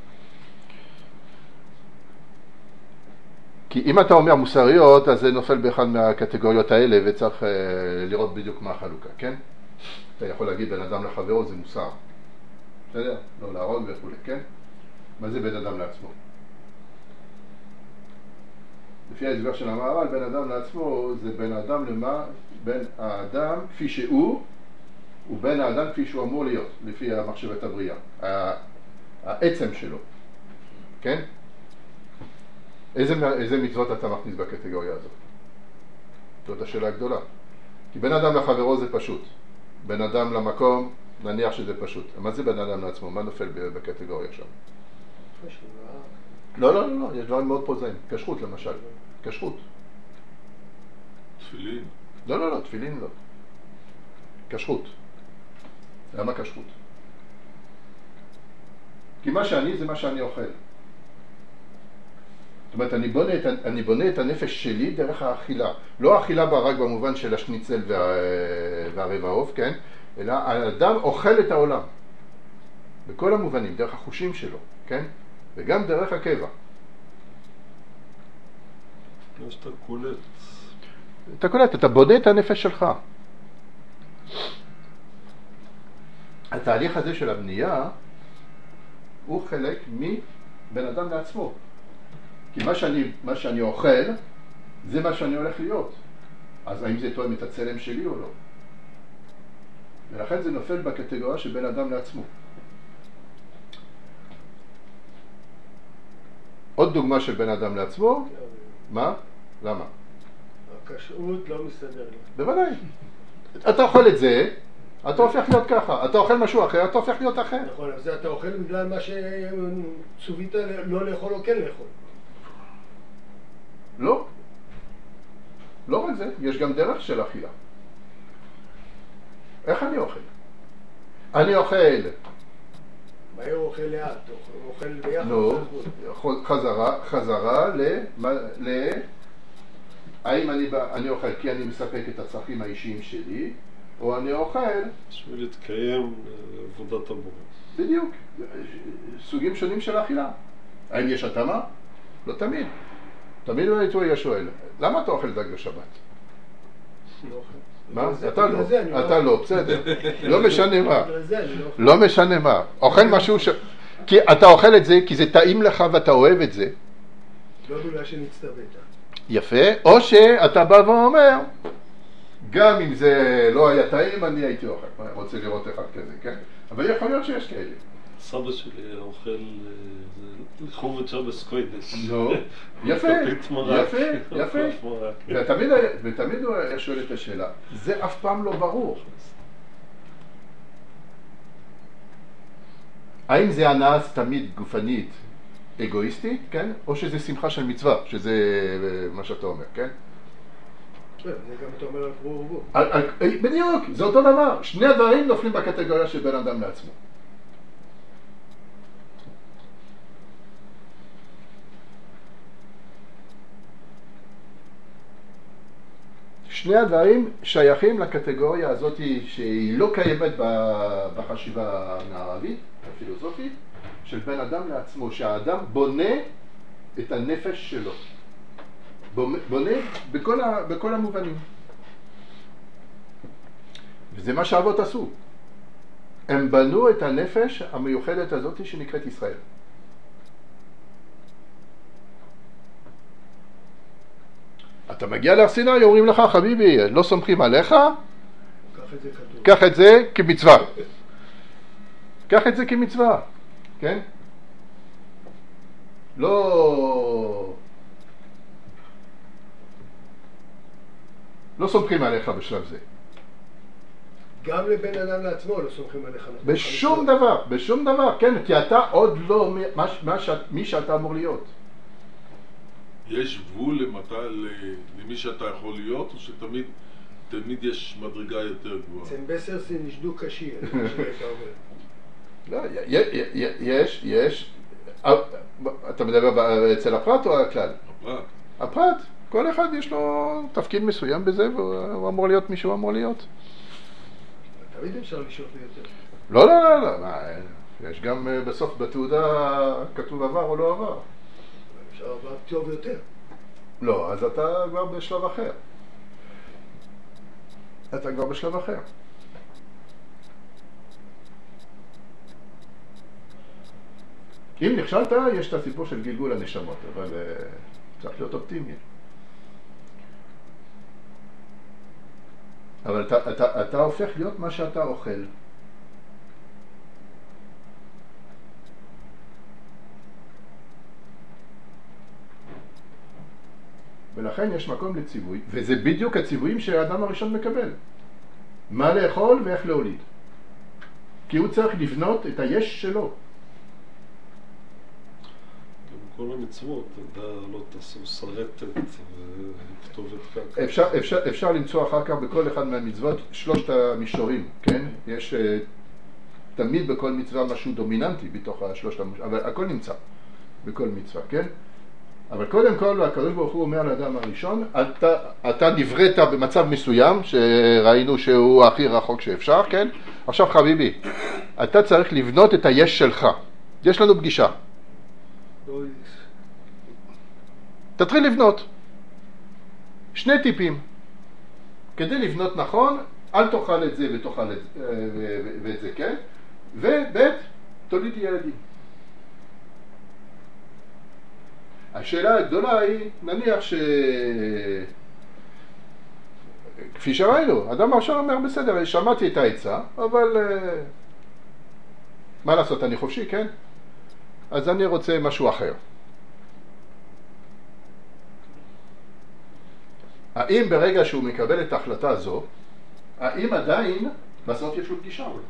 כי אם אתה אומר מוסריות, אז זה נופל באחד מהקטגוריות האלה, וצריך לראות בדיוק מה החלוקה, כן? אתה יכול להגיד בין אדם לחברו זה מוסר. בסדר? לא להרוג וכו', כן? מה זה בין אדם לעצמו? לפי ההסבר של המהר"ל, בין אדם לעצמו זה בין אדם למה? בין האדם כפי שהוא ובין האדם כפי שהוא אמור להיות, לפי המחשבת הבריאה, העצם שלו, כן? איזה מצוות אתה מכניס בקטגוריה הזאת? זאת השאלה הגדולה. כי בין אדם לחברו זה פשוט, בין אדם למקום נניח שזה פשוט. מה זה בין אדם לעצמו? מה נופל בקטגוריה שם? לא, יש דברים מאוד פוזרים. כשרות למשל, כשרות. תפילין. לא, תפילין לא. כשרות. למה כשרות? כי מה שאני זה מה שאני אוכל. זאת אומרת, אני בונה את הנפש שלי דרך האכילה. לא האכילה רק במובן של השניצל והרבע עוף, כן? אלא האדם אוכל את העולם. בכל המובנים, דרך החושים שלו, כן? וגם דרך הקבע. יש את הקולט. אתה קולט, אתה בונה את הנפש שלך. התהליך הזה של הבנייה הוא חלק מבן אדם לעצמו. כי מה שאני אוכל זה מה שאני הולך להיות. אז האם זה תואם את הצלם שלי או לא? ולכן זה נופל בקטגוריה של בן אדם לעצמו. עוד דוגמה של בן אדם לעצמו. מה? למה? הכשרות לא מסתדר לי. בוודאי. אתה אוכל את זה, אתה הופך להיות ככה. אתה אוכל משהו אחר, אתה הופך להיות אחר. נכון, אז אתה אוכל בגלל מה שצווית לא לאכול או כן לאכול. לא. לא רק זה, יש גם דרך של אכילה. איך אני אוכל? אני אוכל. מהר אוכל לאט, אוכל ביחד. נו, חזרה האם אני אוכל כי אני מספק את הצרכים האישיים שלי, או אני אוכל בשביל להתקיים עבודת הבורא. בדיוק, סוגים שונים של אכילה. האם יש התאמה? לא תמיד. תמיד הוא היה שואל, למה אתה אוכל דג בשבת? לא אוכל. מה? אתה לא, בסדר. לא משנה מה. לא משנה מה. אוכל משהו כי אתה אוכל את זה כי זה טעים לך ואתה אוהב את זה. לא בגלל שנצטוות. יפה. או שאתה בא ואומר, גם אם זה לא היה טעים, אני הייתי אוכל. רוצה לראות אחד כזה, כן? אבל יכול להיות שיש כאלה. סבא שלי אוכל חובד שבס קוידש. לא, יפה, ותמיד הוא היה שואל את השאלה, זה אף פעם לא ברור. האם זה הנאה תמיד גופנית אגואיסטית, כן? או שזה שמחה של מצווה, שזה מה שאתה אומר, כן? זה גם אתה אומר על קבור ורבו. בדיוק, זה אותו דבר. שני הדברים נופלים בקטגוריה של בן אדם לעצמו. שני הדברים שייכים לקטגוריה הזאת שהיא לא קיימת בחשיבה המערבית, הפילוסופית, של בן אדם לעצמו, שהאדם בונה את הנפש שלו. בונה בכל המובנים. וזה מה שהאבות עשו. הם בנו את הנפש המיוחדת הזאת שנקראת ישראל. אתה מגיע להר סיני, אומרים לך, חביבי, לא סומכים עליך, קח את זה כמצווה. קח את זה כמצווה, כן? לא סומכים עליך בשלב זה. גם לבן אדם לעצמו לא סומכים עליך. בשום דבר, כן, כי אתה עוד לא מי שאתה אמור להיות. יש גבול למי שאתה יכול להיות, או שתמיד תמיד יש מדרגה יותר גבוהה. אצל בסרסי נשדו קשי, אני חושב שאתה אומר. לא, יש, אתה מדבר אצל הפרט או הכלל? הפרט. הפרט, כל אחד יש לו תפקיד מסוים בזה, והוא אמור להיות מי שהוא אמור להיות. תמיד אפשר לשאוף ליותר. לא, יש גם בסוף בתעודה כתוב עבר או לא עבר. אפשר עבר טוב יותר. לא, אז אתה כבר בשלב אחר. אם נכשלת, יש את הסיפור של גלגול הנשמות, אבל צריך להיות אופטימי. אבל אתה הופך להיות מה שאתה אוכל. ולכן יש מקום לציווי, וזה בדיוק הציוויים שהאדם הראשון מקבל. מה לאכול ואיך להוליד. כי הוא צריך לבנות את היש שלו. כל המצוות, אתה לא תעשו סרטת וכתובת קרקע. אפשר למצוא אחר כך בכל אחד מהמצוות שלושת המישורים, כן? יש תמיד בכל מצווה משהו דומיננטי בתוך השלושת המישורים, אבל הכל נמצא בכל מצווה, כן? אבל קודם כל, הקדוש ברוך הוא אומר לאדם הראשון, אתה נבראת במצב מסוים, שראינו שהוא הכי רחוק שאפשר, כן? עכשיו חביבי, אתה צריך לבנות את היש שלך. יש לנו פגישה. תתחיל לבנות. 2 טיפים. כדי לבנות נכון, אל תאכל את זה ותאכל את זה, כן? וב' תוליד ילדים. השאלה הגדולה היא, נניח כפי שראינו, אדם הראשון אומר, בסדר, שמעתי את העצה, אבל מה לעשות, אני חופשי, כן? אז אני רוצה משהו אחר. האם ברגע שהוא מקבל את ההחלטה הזו, האם עדיין בסוף יש לו פגישה? אבל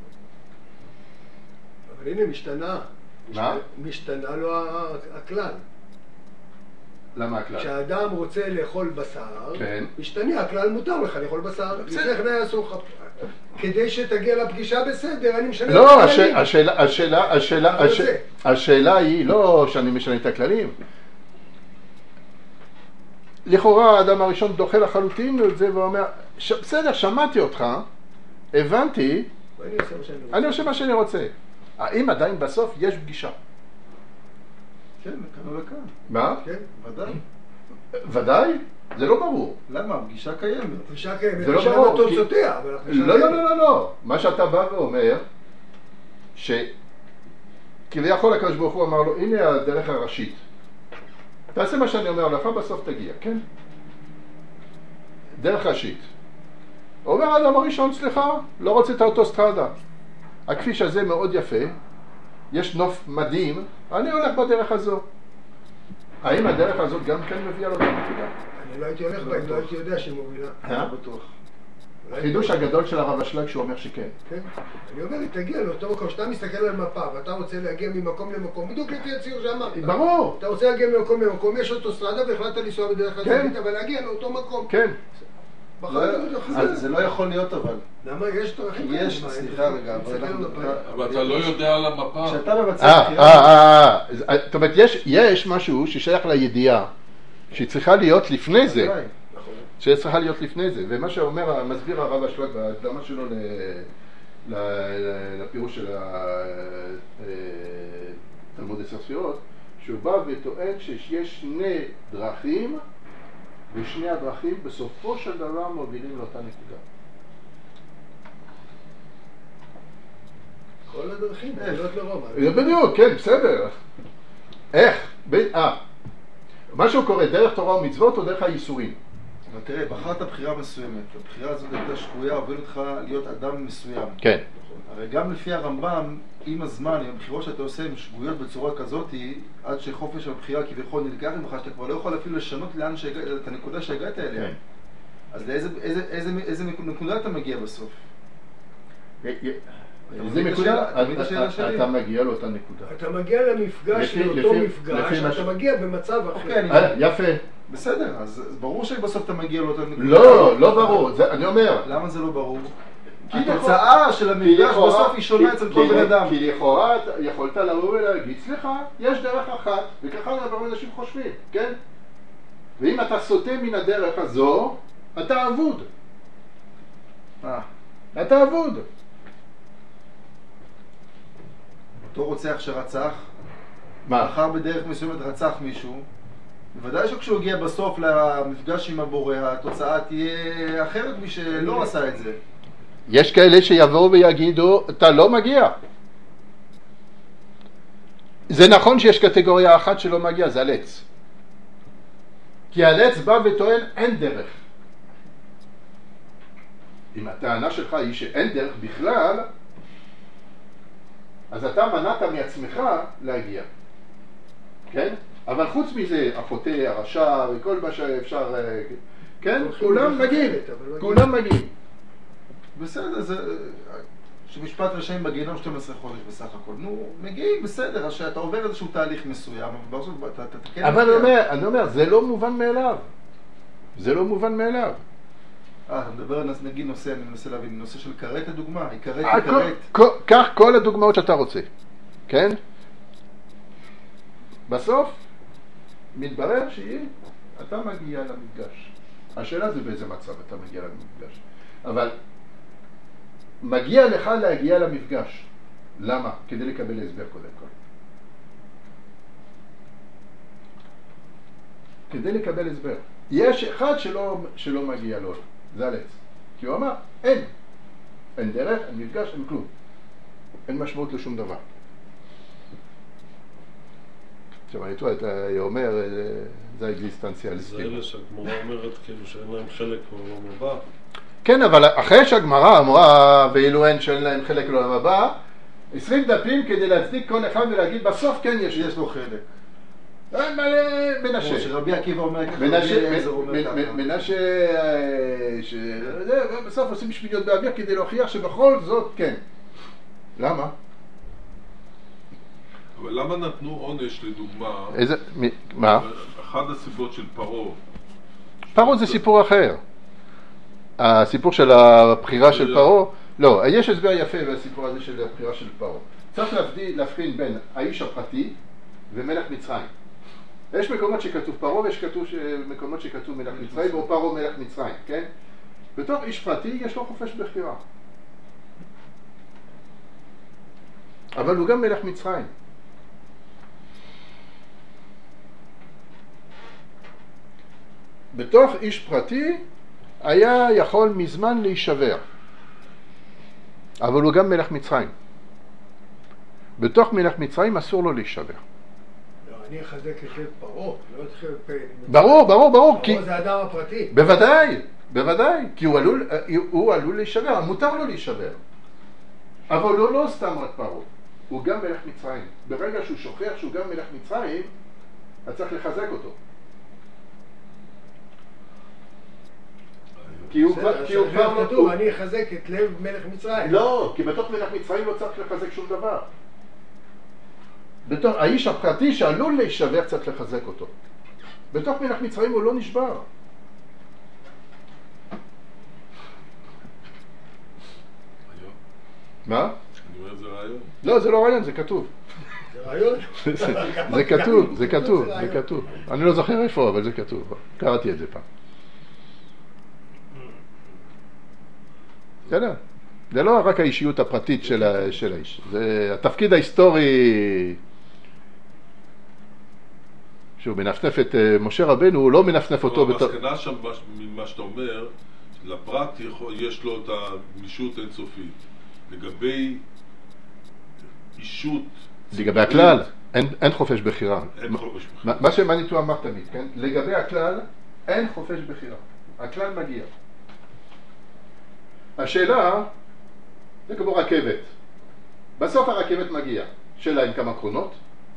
הנה משתנה. מה? משתנה לו הכלל. למה הכלל? כשאדם רוצה לאכול בשר, כן. משתנה, הכלל מותר לך לאכול בשר. לפני כן אסור לך. כדי שתגיע לפגישה בסדר, אני משנה לא, את הכללים. השאלה היא לא שאני משנה את הכללים. לכאורה האדם הראשון דוחה לחלוטין את זה ואומר, בסדר, שמעתי אותך, הבנתי, אני עושה מה שאני רוצה. האם עדיין בסוף יש פגישה? כן, כאן וכאן. מה? כן, ודאי. ודאי? זה לא ברור. למה? פגישה קיימת. פגישה קיימת. זה לא ברור. תוצאותיה. לא. מה שאתה בא ואומר, שכביכול הקדוש ברוך הוא אמר לו, הנה הדרך הראשית. תעשה מה שאני אומר לך, בסוף תגיע, כן? דרך ראשית. אומר האדם הראשון, סליחה, לא רוצה את האוטוסטרדה. הכביש הזה מאוד יפה, יש נוף מדהים, אני הולך בדרך הזו. האם הדרך הזאת גם כן מביאה לו גם נקודה? אני לא הייתי הולך בה, לא הייתי יודע שהיא מובילה. בטוח. החידוש הגדול של הרב אשלג שהוא אומר שכן. כן. אני אומר לי, תגיע לאותו מקום, שאתה מסתכל על מפה ואתה רוצה להגיע ממקום למקום, בדיוק לפי הציור שאמרת. ברור. אתה רוצה להגיע ממקום למקום, יש אוטוסטרדה והחלטת לנסוע בדרך הזווית, אבל להגיע לאותו מקום. כן. זה לא יכול להיות אבל. למה? יש דרכים כאלה. יש, סליחה רגע. אבל אתה לא יודע על המפה. כשאתה מבצע בחירה... זאת אומרת, יש משהו ששייך לידיעה, שהיא צריכה להיות לפני זה. שצריכה להיות לפני זה, ומה שאומר, מסביר הרב אשלג בהקדמה שלו לפירוש של תלמוד 10 ספירות, שהוא בא וטוען שיש 2 דרכים, ושני הדרכים בסופו של דבר מובילים לאותה נקודה. כל הדרכים מובילות לרומא. בדיוק, כן, בסדר. איך? משהו קורה דרך תורה ומצוות או דרך הייסורים? אבל תראה, בחרת בחירה מסוימת, הבחירה הזאת הייתה שקויה, הוביל אותך להיות אדם מסוים. כן. הרי גם לפי הרמב"ם, עם הזמן, עם הבחירות שאתה עושה הן שגויות בצורה כזאת, עד שחופש הבחירה כביכול נלקח ממך, שאתה כבר לא יכול אפילו לשנות את הנקודה שהגעת אליה. כן. אז לאיזה נקודה אתה מגיע בסוף? איזה נקודה? אתה מגיע לאותה נקודה. אתה מגיע למפגש, לאותו מפגש, אתה מגיע במצב אחר. יפה. בסדר, אז ברור שבסוף אתה מגיע לאותה נקודה. לא ברור, אני אומר. למה זה לא ברור? התוצאה של המפגש בסוף היא שונה אצל כל בן אדם. כי לכאורה יכולת לבוא ולהגיד, סליחה, יש דרך אחת, וככה הרבה אנשים חושבים, כן? ואם אתה סוטה מן הדרך הזו, אתה אבוד. אתה אבוד. אותו רוצח שרצח, מה? אחר בדרך מסוימת רצח מישהו, בוודאי שכשהוא הגיע בסוף למפגש עם הבורא, התוצאה תהיה אחרת מי שלא עשה את זה. יש כאלה שיבואו ויגידו, אתה לא מגיע. זה נכון שיש קטגוריה אחת שלא מגיע, זה הלץ. כי הלץ בא וטוען, אין דרך. אם הטענה שלך היא שאין דרך בכלל, אז אתה מנעת מעצמך להגיע. כן? אבל חוץ מזה, החוטא, הרשע וכל מה שאפשר, כן? כולם מגיעים. כולם מגיעים. בסדר, זה... שמשפט רשעים בגיהנום 12 חודש בסך הכל. נו, מגיעים, בסדר, שאתה עובר איזשהו תהליך מסוים, אבל בסוף אתה כן... אבל אני אומר, זה לא מובן מאליו. זה לא מובן מאליו. אתה מדבר, נגיד נושא, אני מנסה להבין, נושא של קראת לדוגמה, היא קראת, היא קראת. קח כל הדוגמאות שאתה רוצה, כן? בסוף, מתברר אתה מגיע למפגש. השאלה זה באיזה מצב אתה מגיע למפגש. אבל מגיע לך להגיע למפגש. למה? כדי לקבל הסבר קודם כל. כדי לקבל הסבר. יש אחד שלא מגיע לו, זה הלץ. כי הוא אמר, אין דרך, אין מפגש, אין כלום. אין משמעות לשום דבר. עכשיו, אני טועה, אתה אומר, זה האקזיסטנציאליסטי. זה אלה שהגמרא אומרת כאילו שאין להם חלק בעולם הבא. כן, אבל אחרי שהגמרא אמרה, ואילו אין שאין להם חלק לעולם הבא, 20 דפים כדי להצדיק כל אחד ולהגיד, בסוף כן יש לו חלק. מנשה. שרבי עקיבא אומר ככה, רבי אליעזר אומר ככה. מנשה, בסוף עושים בשביליות באוויר כדי להוכיח שבכל זאת כן. למה? אבל למה נתנו עונש לדוגמה? איזה, מה? אחת הסיבות של פרעה. פרעה זה סיפור אחר. הסיפור של הבחירה של פרעה, לא, יש הסבר יפה בסיפור הזה של הבחירה של פרעה. צריך להבחין בין האיש הפרטי ומלך מצרים. יש מקומות שכתוב פרעה ויש מקומות שכתוב מלך מצרים או פרעה מלך מצרים, כן? בתור איש פרטי יש לו חופש בחירה. אבל הוא גם מלך מצרים. בתוך איש פרטי היה יכול מזמן להישבר. אבל הוא גם מלך מצרים. בתוך מלך מצרים אסור לו להישבר. אני אחזק את פרעה, לא את ברור. פרעה זה האדם הפרטי. בוודאי, כי הוא עלול להישבר, מותר לו להישבר. אבל הוא לא סתם רק פרעה, הוא גם מלך מצרים. ברגע שהוא שוכח שהוא גם מלך מצרים, אז צריך לחזק אותו. כי הוא כבר כתוב, אני אחזק את לב מלך מצרים. לא, כי בתוך מלך מצרים לא צריך לחזק שום דבר. בתוך האיש הפרטי שעלול להישבר צריך לחזק אותו. בתוך מלך מצרים הוא לא נשבר. מה? אני אומר זה רעיון. לא, זה לא רעיון, זה כתוב. זה רעיון? זה כתוב. אני לא זוכר איפה, אבל זה כתוב. קראתי את זה פעם. זה לא רק האישיות הפרטית של האיש, זה התפקיד ההיסטורי שהוא מנפנף את משה רבנו, הוא לא מנפנף אותו המסקנה שם ממה שאתה אומר, לפרט יש לו את הגמישות אינסופית. לגבי אישות, לגבי הכלל אין חופש בחירה. מה שמניטו אמר תמיד, כן? לגבי הכלל אין חופש בחירה, הכלל מגיע. השאלה זה כמו רכבת, בסוף הרכבת מגיעה, שאלה עם כמה קרונות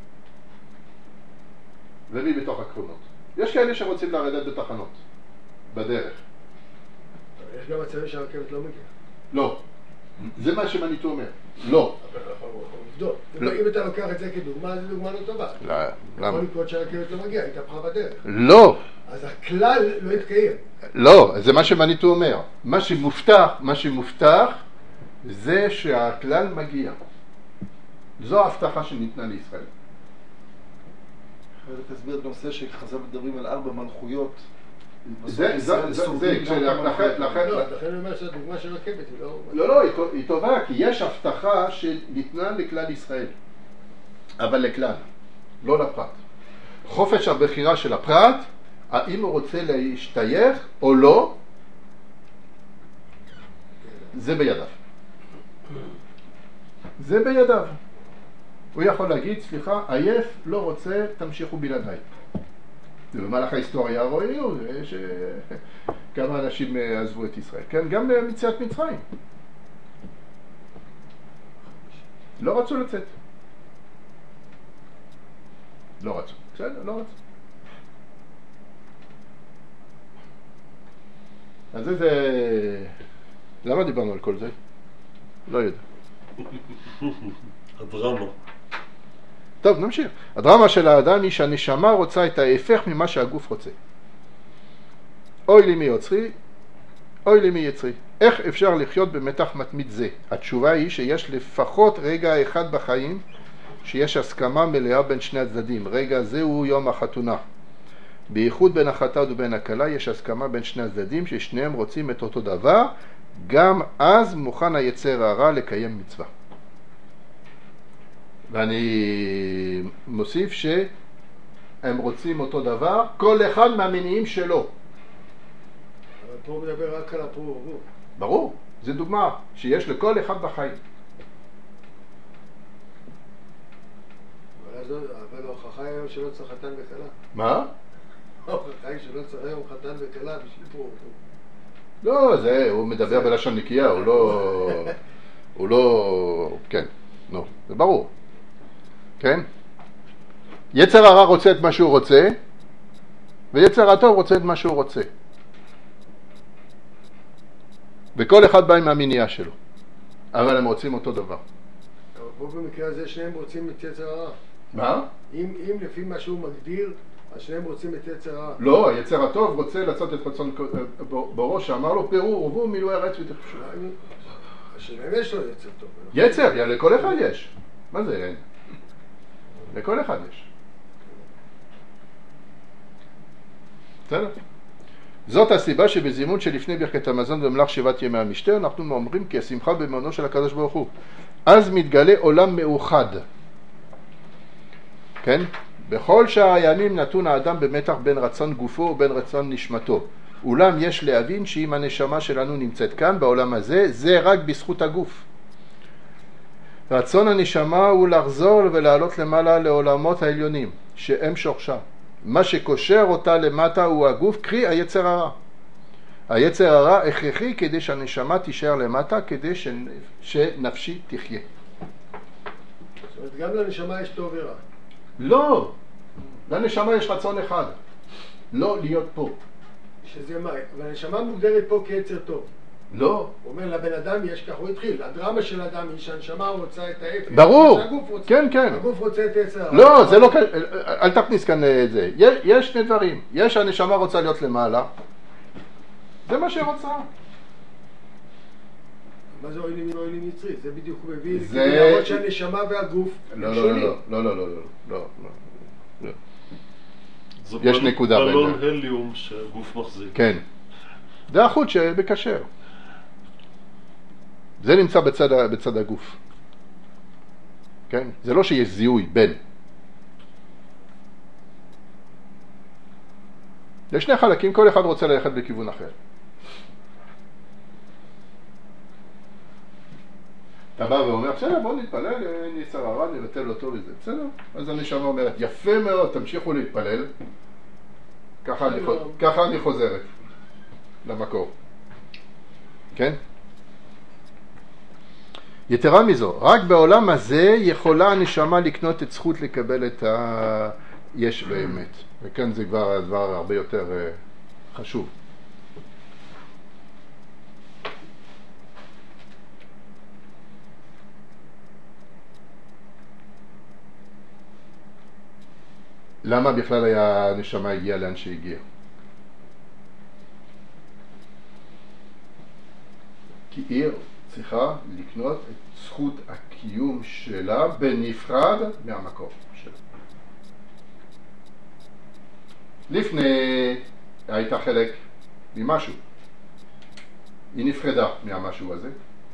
ומי בתוך הקרונות. יש כאלה שרוצים לרדת בתחנות בדרך. יש גם מצבים שהרכבת לא מגיעה. לא, זה מה שמניטו אומר. לא. אבל אנחנו עובדות. אם אתה לוקח את זה כדוגמה, זו דוגמה לא טובה. למה? יכול לקרות שהרכבת לא מגיעה, התהפכה בדרך. לא. אז הכלל לא יתקיים. לא, זה מה שמניטו אומר. מה שמובטח זה שהכלל מגיע. זו ההבטחה שניתנה לישראל. תסביר את הנושא שחז"ל מדברים על 4 מלכויות. לכן אני אומר שהדוגמה של רכבת היא לא... לא, היא טובה, כי יש הבטחה שניתנה לכלל ישראל, אבל לכלל, לא לפרט. חופש הבחירה של הפרט, האם הוא רוצה להשתייך או לא, זה בידיו. זה בידיו. הוא יכול להגיד, סליחה, עייף, לא רוצה, תמשיכו בלעדיי. ובמהלך ההיסטוריה ראינו כמה אנשים עזבו את ישראל. כן, גם ביציאת מצרים. לא רצו לצאת. לא רצו. בסדר, לא רצו. אז איזה... למה דיברנו על כל זה? לא יודע. הדרמה. טוב, נמשיך. הדרמה של האדם היא שהנשמה רוצה את ההפך ממה שהגוף רוצה. אוי לי מי יוצרי, אוי לי מי יצרי. איך אפשר לחיות במתח מתמיד זה? התשובה היא שיש לפחות רגע אחד בחיים שיש הסכמה מלאה בין שני הצדדים. רגע זה הוא יום החתונה. בייחוד בין החתן ובין הכלה יש הסכמה בין שני הצדדים ששניהם רוצים את אותו דבר, גם אז מוכן היצר הרע לקיים מצווה. ואני מוסיף שהם רוצים אותו דבר, כל אחד מהמניעים שלו. אבל פה הוא מדבר רק על הפרו. ברור, זו דוגמה שיש לכל אחד בחיים. אבל ההוכחה היום שלא צריך חתן וכלה. מה? ההוכחה היא שלא צריך היום חתן וכלה בשביל פרו. לא, זה, הוא מדבר בלשון נקייה, הוא לא, כן, נו, זה ברור. כן? יצר הרע רוצה את מה שהוא רוצה, ויצר הטוב רוצה את מה שהוא רוצה. וכל אחד בא עם המניעה שלו. אבל הם רוצים אותו דבר. אבל פה במקרה הזה שניהם רוצים את יצר הרע. מה? אם לפי מה שהוא מגדיר, אז שניהם רוצים את יצר הרע. לא, היצר הטוב רוצה לעשות את רצון בוראו, שאמר לו פירור, ובואו מילוי ארץ ותחשו. השאלה יש לו יצר טוב. יצר, לכל אחד יש. מה זה? לכל אחד יש. בסדר? זאת הסיבה שבזימון שלפני ברכת המזון במהלך 7 ימי המשתה אנחנו אומרים כי השמחה במעונו של הקדוש ברוך הוא. אז מתגלה עולם מאוחד. כן? בכל שאר הימים נתון האדם במתח בין רצון גופו ובין רצון נשמתו. אולם יש להבין שאם הנשמה שלנו נמצאת כאן בעולם הזה, זה רק בזכות הגוף. רצון הנשמה הוא לחזור ולעלות למעלה לעולמות העליונים, שהם שורשה. מה שקושר אותה למטה הוא הגוף, קרי היצר הרע. היצר הרע הכרחי כדי שהנשמה תישאר למטה, כדי שנפשי תחיה. זאת אומרת, גם לנשמה יש טוב ורע. לא, לנשמה יש רצון אחד, לא להיות פה. שזה מה? והנשמה מוגדרת פה כיצר טוב. לא. הוא אומר, לבן אדם יש כך, הוא התחיל. הדרמה של האדם היא שהנשמה רוצה את ההפך. ברור, כן, כן. הגוף רוצה את יצר הרע. לא, זה לא, אל תכניס כאן את זה. יש שני דברים. יש הנשמה רוצה להיות למעלה, זה מה שרוצה. מה זה אוילים עם אוילים יצרי? זה בדיוק הוא מביא, כדי להראות שהנשמה והגוף הם שונים. לא. יש נקודה רגע. בלון הליום שהגוף מחזיק. כן. זה החוט שבקשר. זה נמצא בצד הגוף. כן? זה לא שיש זיהוי בין. יש שני חלקים, כל אחד רוצה ללכת בכיוון אחר. אתה בא ואומר, בסדר, בוא נתפלל, ניצר הרע, נבטל אותו לזה. בסדר? אז הנשמה אומרת, יפה מאוד, תמשיכו להתפלל. ככה אני חוזרת למקור. כן? יתרה מזו, רק בעולם הזה יכולה הנשמה לקנות את זכות לקבל את היש באמת. וכאן זה כבר דבר הרבה יותר חשוב. למה בכלל הנשמה הגיעה לאן שהגיעה? כי היא צריכה לקנות את זכות הקיום שלה בנפרד מהמקור שלה. לפני הייתה חלק ממשהו. היא נפרדה מהמשהו הזה.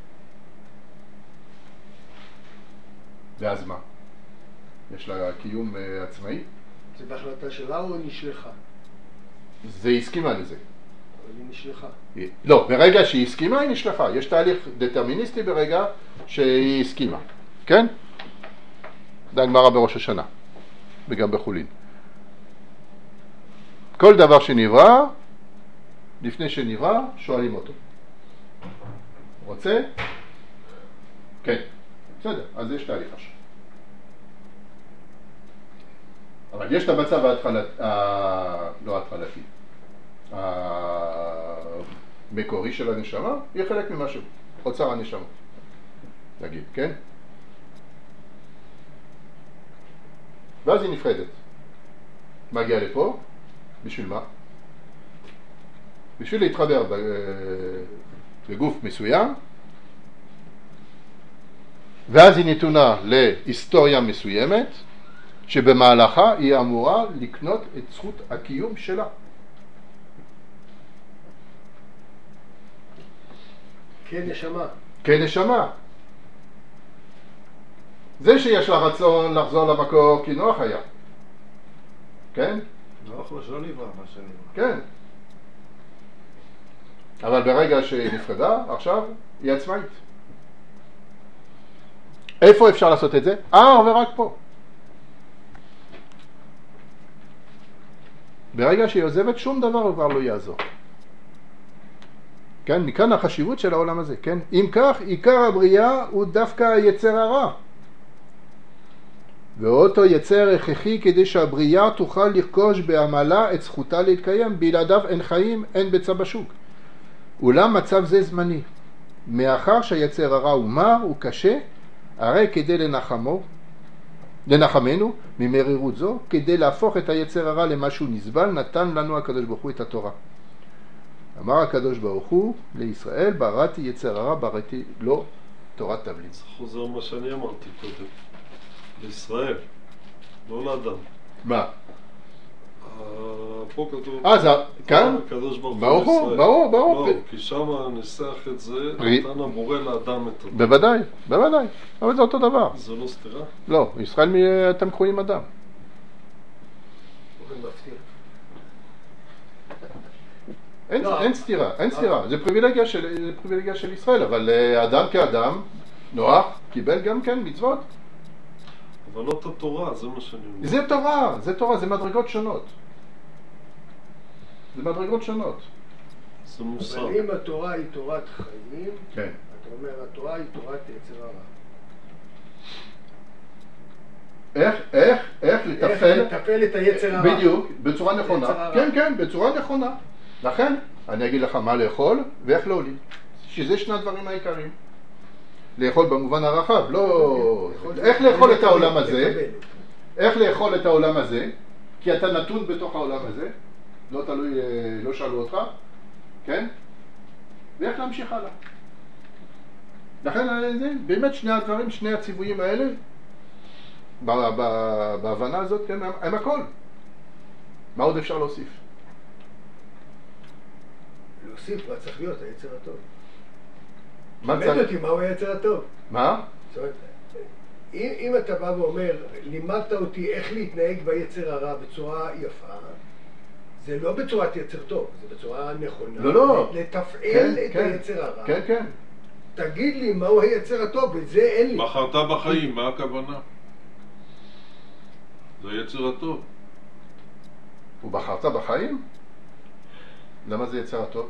ואז מה? יש לה קיום עצמאי? זה בהחלטה שלה או נשלחה? זה הסכימה לזה. אבל היא נשלחה. לא, ברגע שהיא הסכימה היא נשלחה. יש תהליך דטרמיניסטי ברגע שהיא הסכימה. כן? זה הגמרא בראש השנה. וגם בחולין. כל דבר שנברא, לפני שנברא, שואלים אותו. רוצה? כן. בסדר, אז יש תהליך עכשיו. אבל יש את המצב לא התחלתי. המקורי של הנשמה, היא חלק ממשהו. אוצר הנשמה. נגיד, כן? ואז היא נפרדת. מגיעה לפה, בשביל מה? בשביל להתחבר בגוף מסוים, ואז היא נתונה להיסטוריה מסוימת, שבמהלכה היא אמורה לקנות את זכות הקיום שלה. כן, נשמה. כן, נשמה. זה שיש לה רצון לחזור למקור כי נוח היה. כן? נוח לו שלא נברא מה שנברא. כן. אבל ברגע שהיא נפרדה, עכשיו היא עצמאית. איפה אפשר לעשות את זה? ורק פה. ברגע שהיא עוזבת, שום דבר כבר לא יעזור. כן, מכאן החשיבות של העולם הזה, כן? אם כך, עיקר הבריאה הוא דווקא היצר הרע. ואותו יצר הכרחי כדי שהבריאה תוכל לרכוש בעמלה את זכותה להתקיים, בלעדיו אין חיים, אין ביצה בשוק. אולם מצב זה זמני. מאחר שהיצר הרע הוא מר, הוא קשה, הרי כדי לנחמנו ממרירות זו, כדי להפוך את היצר הרע למשהו נסבל, נתן לנו הקדוש ברוך הוא את התורה. אמר הקדוש ברוך הוא לישראל, בראתי יצר הרע, בראתי לו תורת תבלין. זה חוזר מה שאני אמרתי קודם. לישראל, לא לאדם. מה? פה כתוב... כאן? הקדוש ברוך הוא לישראל. ברור. לא, כי שם נסח את זה, נתן הבורא לאדם את הדבר. בוודאי. אבל זה אותו דבר. זה לא סתירה? לא, ישראל אתם קרואים אדם. אין סתירה. זה פריבילגיה של ישראל, אבל אדם כאדם, נוח, קיבל גם כן מצוות. אבל לא את התורה, זה מה שאני אומר. זה תורה, זה מדרגות שונות. זה מוסר. אבל אם התורה היא תורת חיים, כן. אתה אומר, התורה היא תורת יצר הרע. איך לטפל את היצר הרע. בדיוק, בצורה נכונה. כן, בצורה נכונה. לכן, אני אגיד לך מה לאכול ואיך להוליד. שזה שני הדברים העיקריים. לאכול במובן הרחב, לא... איך לאכול את העולם הזה? איך לאכול את העולם הזה? כי אתה נתון בתוך העולם הזה, לא תלוי, לא שאלו אותך, כן? ואיך להמשיך הלאה? לכן, באמת שני הדברים, שני הציוויים האלה, בהבנה הזאת, כן, הם הכל. מה עוד אפשר להוסיף? להוסיף, מה צריך להיות היצר הטוב? מה לימד אותי מהו היצר הטוב. מה? זאת אומרת, אם אתה בא ואומר, לימדת אותי איך להתנהג ביצר הרע בצורה יפה, זה לא בצורת יצר טוב, זה בצורה נכונה. לא. לתפעל את היצר הרע. כן. תגיד לי מהו היצר הטוב, וזה אין לי. בחרת בחיים, מה הכוונה? זה היצר הטוב. ובחרת בחיים? למה זה יצר הטוב?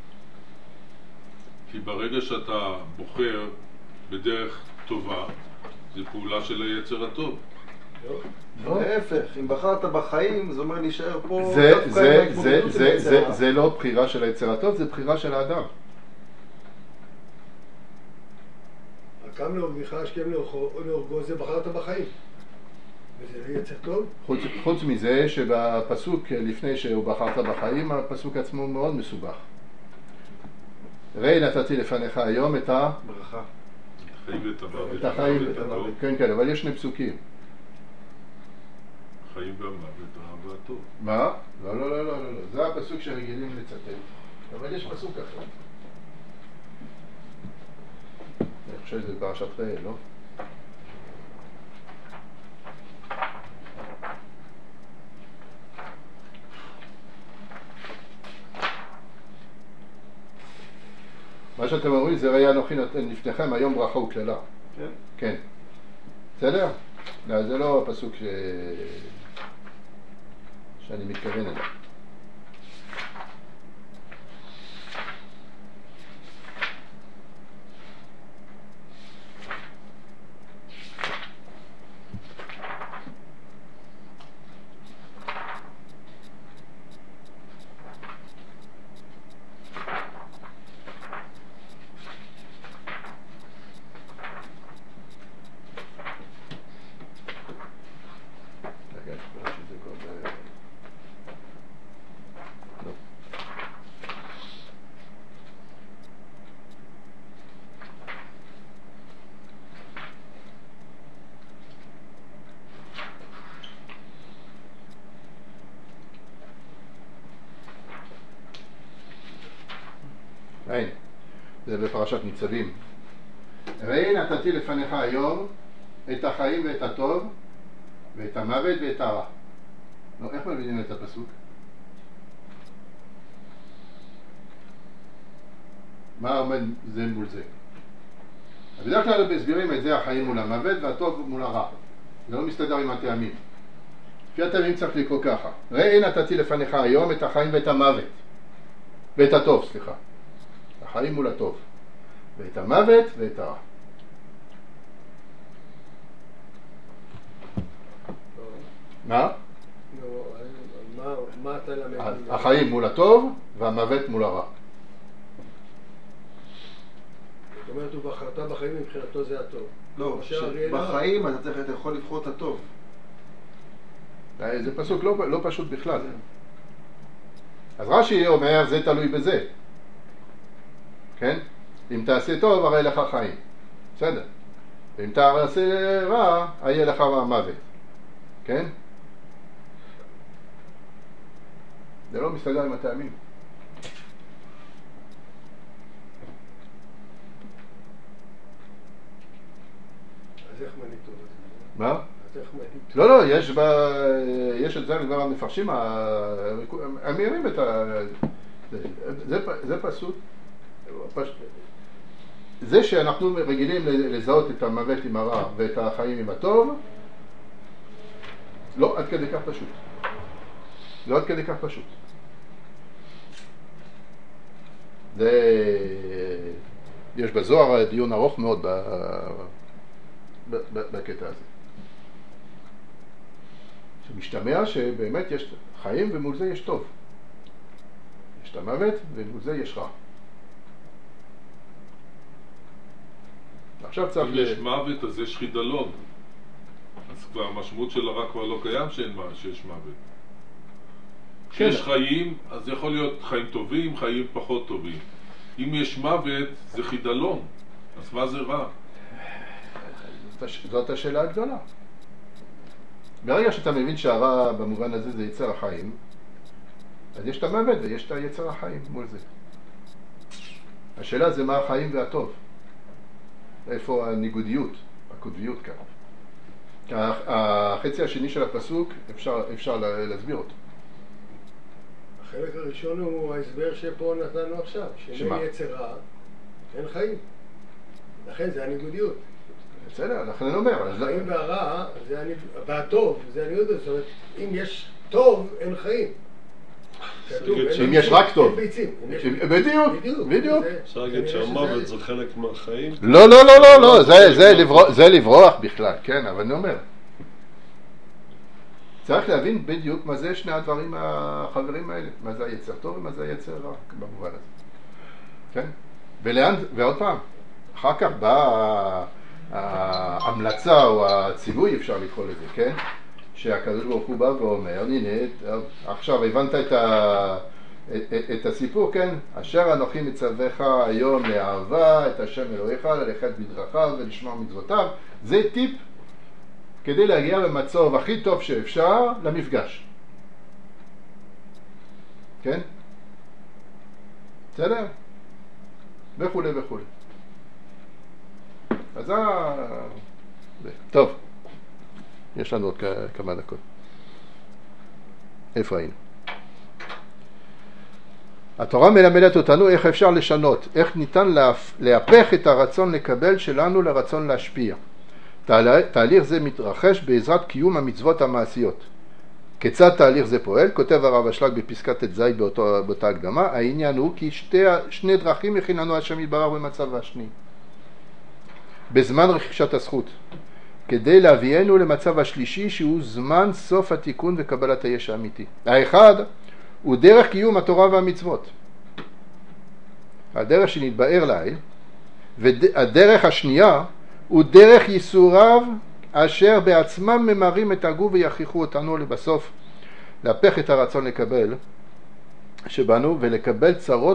כי ברגע שאתה בוחר בדרך טובה, זה פעולה של היצר הטוב. לא. להפך, אם בחרת בחיים, זה אומר להישאר פה... זה לא בחירה של היצר הטוב, זה בחירה של האדם. הקם להורגך, השכם להורגו, זה בחרת בחיים. וזה יצא טוב? חוץ מזה שבפסוק לפני שהוא בחרת בחיים, הפסוק עצמו מאוד מסובך. ראי נתתי לפניך היום את ברכה. את החיים, כן, כן, אבל יש שני פסוקים. חיים והמוות, הרע והטוב. מה? לא, לא, לא, לא, לא, זה הפסוק שרגילים לצטט. אבל יש פסוק אחר. אני חושב שזה פרשת ראה, לא? מה שאתם אומרים זה ראי אנוכי נותן לפניכם היום ברכה וקללה. כן. כן. בסדר? לא, זה לא הפסוק שאני מתכוון אליו. אין, זה בפרשת ניצבים. ראי נתתי לפניך היום את החיים ואת הטוב ואת המוות ואת הרע. לא, איך מבינים את הפסוק? מה עומד זה מול זה? בדרך כלל מסבירים את זה החיים מול המוות והטוב מול הרע. זה לא מסתדר עם הטעמים. לפי הטעמים צריך לקרוא ככה. ראי נתתי לפניך היום את החיים ואת המוות. ואת הטוב, סליחה. החיים מול הטוב. ואת המוות ואת הרע. מה? מה אתה למד? החיים מול הטוב והמוות מול הרע. זאת אומרת, הוא בחרת בחיים מבחינתו זה הטוב. לא, בחיים אתה יכול לבחור את הטוב. זה פסוק לא פשוט בכלל. אז רש"י אומר, זה תלוי בזה. כן? אם תעשה טוב, הרי לך חיים. בסדר. ואם תעשה רע, יהיה לך מוות. כן? זה לא מסתדר עם הטעמים. אז איך מניתו את זה? מה? אז איך מניתו? לא, לא, יש את זה כבר המפרשים, הם מיירים את ה... זה פסוק. זה שאנחנו רגילים לזהות את המוות עם הרע ואת החיים עם הטוב, לא עד כדי כך פשוט. לא עד כדי כך פשוט. יש בזוהר דיון ארוך מאוד בקטע הזה. שמשתמע שבאמת יש חיים ומול זה יש טוב. יש את המוות ומול זה יש רע. עכשיו צריך... אם יש מוות אז יש חידלון. אז כבר המשמעות של הרע כבר לא קיים שיש מוות. כשיש חיים אז יכול להיות חיים טובים, חיים פחות טובים. אם יש מוות זה חידלון. אז מה זה רע? זאת השאלה הגדולה. ברגע שאתה מבין שהרע במובן הזה זה יצר החיים, אז יש את המוות ויש את היצר החיים מול זה. השאלה זה מה החיים והטוב. איפה הניגודיות, הקוטביות כאן. החצי השני של הפסוק אפשר להסביר אותו. החלק הראשון הוא ההסבר שפה נתנו עכשיו, שאין יצר רע, אין חיים. לכן זה הניגודיות. בסדר, לכן אני אומר. החיים והרע, והטוב, זה הניגודיות. זאת אומרת, אם יש טוב, אין חיים. אם יש רק טוב. אין ביצים. בדיוק. אפשר להגיד שהמוות זה חלק מהחיים? לא, לא, לא, לא, לא, זה לברוח בכלל, כן, אבל אני אומר. צריך להבין בדיוק מה זה שני הדברים החברים האלה, מה זה היצר טוב ומה זה היצר רע במובן הזה. כן? ועוד פעם, אחר כך באה ההמלצה או הציווי, אפשר לקרוא לזה, כן? שהקדוש ברוך הוא בא ואומר, הנה, עכשיו הבנת את הסיפור, כן? אשר אנוכי מצווך היום לאהבה את השם אלוהיך, ללכת בדרכיו ולשמוע מצוותיו. זה טיפ כדי להגיע למצב הכי טוב שאפשר למפגש. כן? בסדר? וכולי וכולי. אז טוב, יש לנו עוד כמה דקות. איפה היינו? התורה מלמדת אותנו איך אפשר לשנות, איך ניתן להפך את הרצון לקבל שלנו לרצון להשפיע. תהליך זה מתרחש בעזרת קיום המצוות המעשיות. כיצד תהליך זה פועל? כותב הרב אשלג בפסקת ט"ז באותה הקדמה, העניין הוא כי שני דרכים הכין לנו השם יתברך במצב השני. בזמן רכישת הזכות, כדי להביאנו למצב השלישי שהוא זמן סוף התיקון וקבלת היש האמיתי. האחד הוא דרך קיום התורה והמצוות, הדרך שנתבאר לעיל, והדרך השנייה הוא דרך ייסוריו אשר בעצמם ממרים את הגוף ויכריחו אותנו לבסוף להפך את הרצון לקבל שבנו ולקבל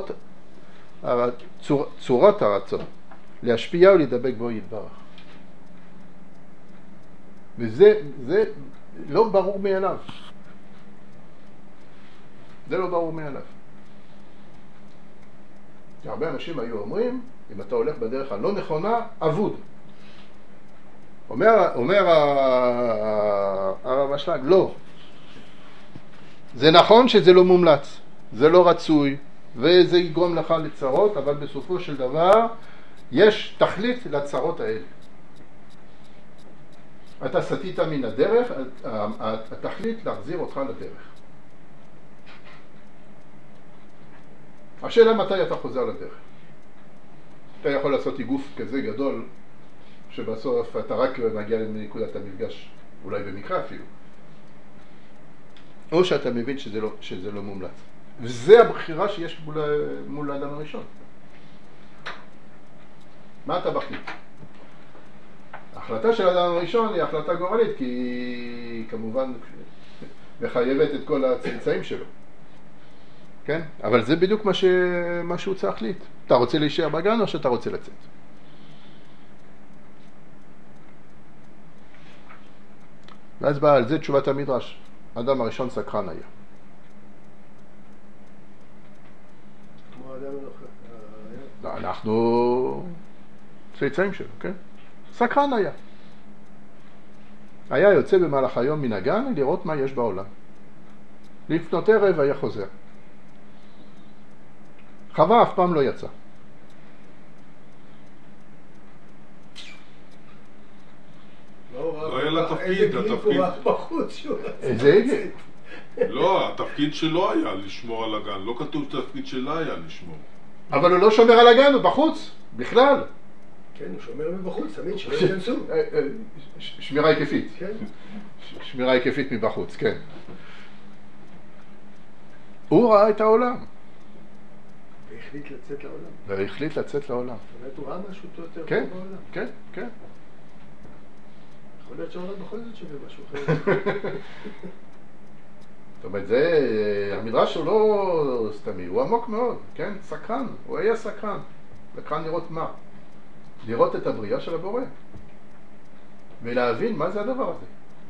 צורות הרצון, להשפיע ולהידבק בו יתברך. וזה לא ברור מאליו. זה לא ברור מאליו. הרבה אנשים היו אומרים, אם אתה הולך בדרך הלא נכונה, אבוד. אומר הרב אשלג, לא. זה נכון שזה לא מומלץ, זה לא רצוי, וזה יגרום לך לצרות, אבל בסופו של דבר יש תכלית לצרות האלה. אתה סטית מן הדרך, התכלית להחזיר אותך לדרך. השאלה מתי אתה חוזר לדרך. אתה יכול לעשות איגוף כזה גדול, שבסוף אתה רק מגיע לנקודת המפגש, אולי במקרה אפילו. או שאתה מבין שזה לא מומלץ. וזה הבחירה שיש מול האדם הראשון. מה אתה מחליט? ההחלטה של האדם הראשון היא החלטה גורלית, כי היא כמובן מחייבת את כל הצאצאים שלו. כן? אבל זה בדיוק מה שהוא צריך להחליט. אתה רוצה להישאר בגן או שאתה רוצה לצאת? ואז באה על זה תשובת המדרש. האדם הראשון סקרן היה. כמו האדם הנוכח. אנחנו צאצאים שלו, כן? סקרן היה. היה יוצא במהלך היום מן הגן לראות מה יש בעולם. לפנות ערב היה חוזר. חווה אף פעם לא יצא. לא היה לה תפקיד, איזה לא, התפקיד שלו היה לשמור על הגן, לא כתוב שהתפקיד שלה היה לשמור. אבל הוא לא שומר על הגן, הוא בחוץ, בכלל. כן, הוא שומר מבחוץ, תמיד שלא ייכנסו. שמירה היקפית. כן. שמירה היקפית מבחוץ, כן. הוא ראה את העולם. והחליט לצאת לעולם. והחליט לצאת לעולם. זאת אומרת, הוא ראה משהו יותר כן, טוב בעולם. כן, כן. יכול להיות שהעולם בכל זאת שווה משהו אחר. זאת אומרת, המדרש הוא לא סתמי, הוא עמוק מאוד, כן? סקרן, הוא היה סקרן. סקרן לראות מה? לראות את הבריאה של הבורא. ולהבין מה זה הדבר הזה.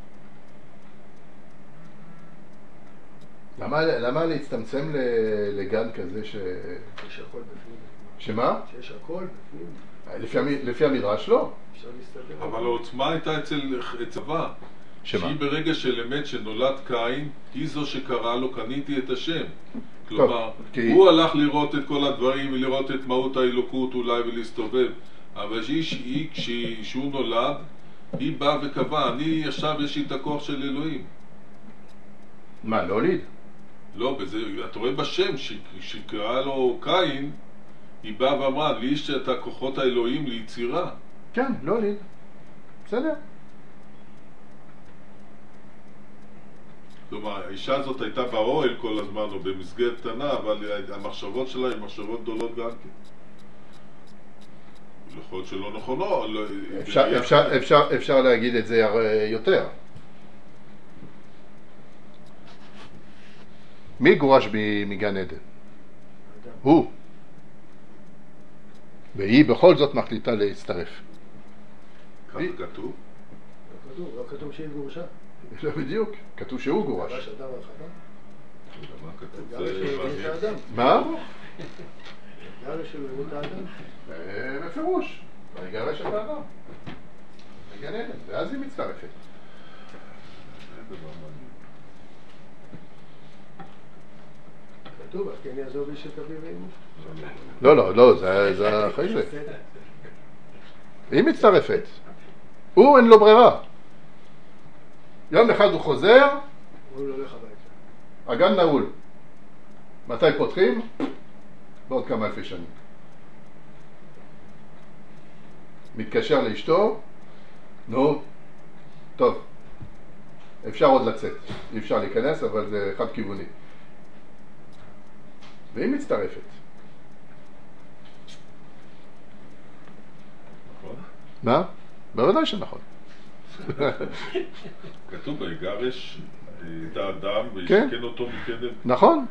למה להצטמצם לגן כזה שיש הכל בפנים. שמה? שיש הכל בפנים. לפי המדרש לא. אפשר להסתדר. אבל העוצמה הייתה אצל צבא. שמה? שהיא ברגע של אמת שנולד קין, היא זו שקרא לו קניתי את השם. כלומר, הוא הלך לראות את כל הדברים ולראות את מהות האלוקות אולי ולהסתובב. אבל כשהוא נולד, היא באה וקבעה, אני עכשיו יש לי את הכוח של אלוהים. מה, לא הוליד? לא, בזה, אתה רואה בשם שקרא לו קין, היא באה ואמרה, לי יש את הכוחות האלוהים ליצירה. כן, לא הוליד. בסדר. כלומר, האישה הזאת הייתה באוהל כל הזמן, או במסגרת קטנה, אבל המחשבות שלה הן מחשבות גדולות גם כן. יכול להיות שלא נכונו. אפשר להגיד את זה יותר. מי גורש מגן עדן? הוא. והיא בכל זאת מחליטה להצטרף. ככה כתוב? לא כתוב שהיא גורשה. לא בדיוק, כתוב שהוא גורש. גרש אדם על חטא? מה כתוב? גרש אלוהים את האדם. מה? גרש אלוהים את האדם. בפירוש. ויגרש את האדם. בגן עדן, ואז היא מצטרפת. כתוב, אז כן יעזוב איש את אביו ואמו. לא, זה אחרי זה. היא מצטרפת. הוא אין לו ברירה. יום אחד הוא חוזר, הוא לא הולך הביתה. הגן נעול. מתי פותחים? בעוד כמה אלפי שנים. מתקשר לאשתו, נו, טוב, אפשר עוד לצאת. אי אפשר להיכנס, אבל זה חד כיווני. והיא מצטרפת. נכון? מה? בוודאי שנכון. כתוב ויגרש את האדם כן. וישכן אותו מקדם. נכון.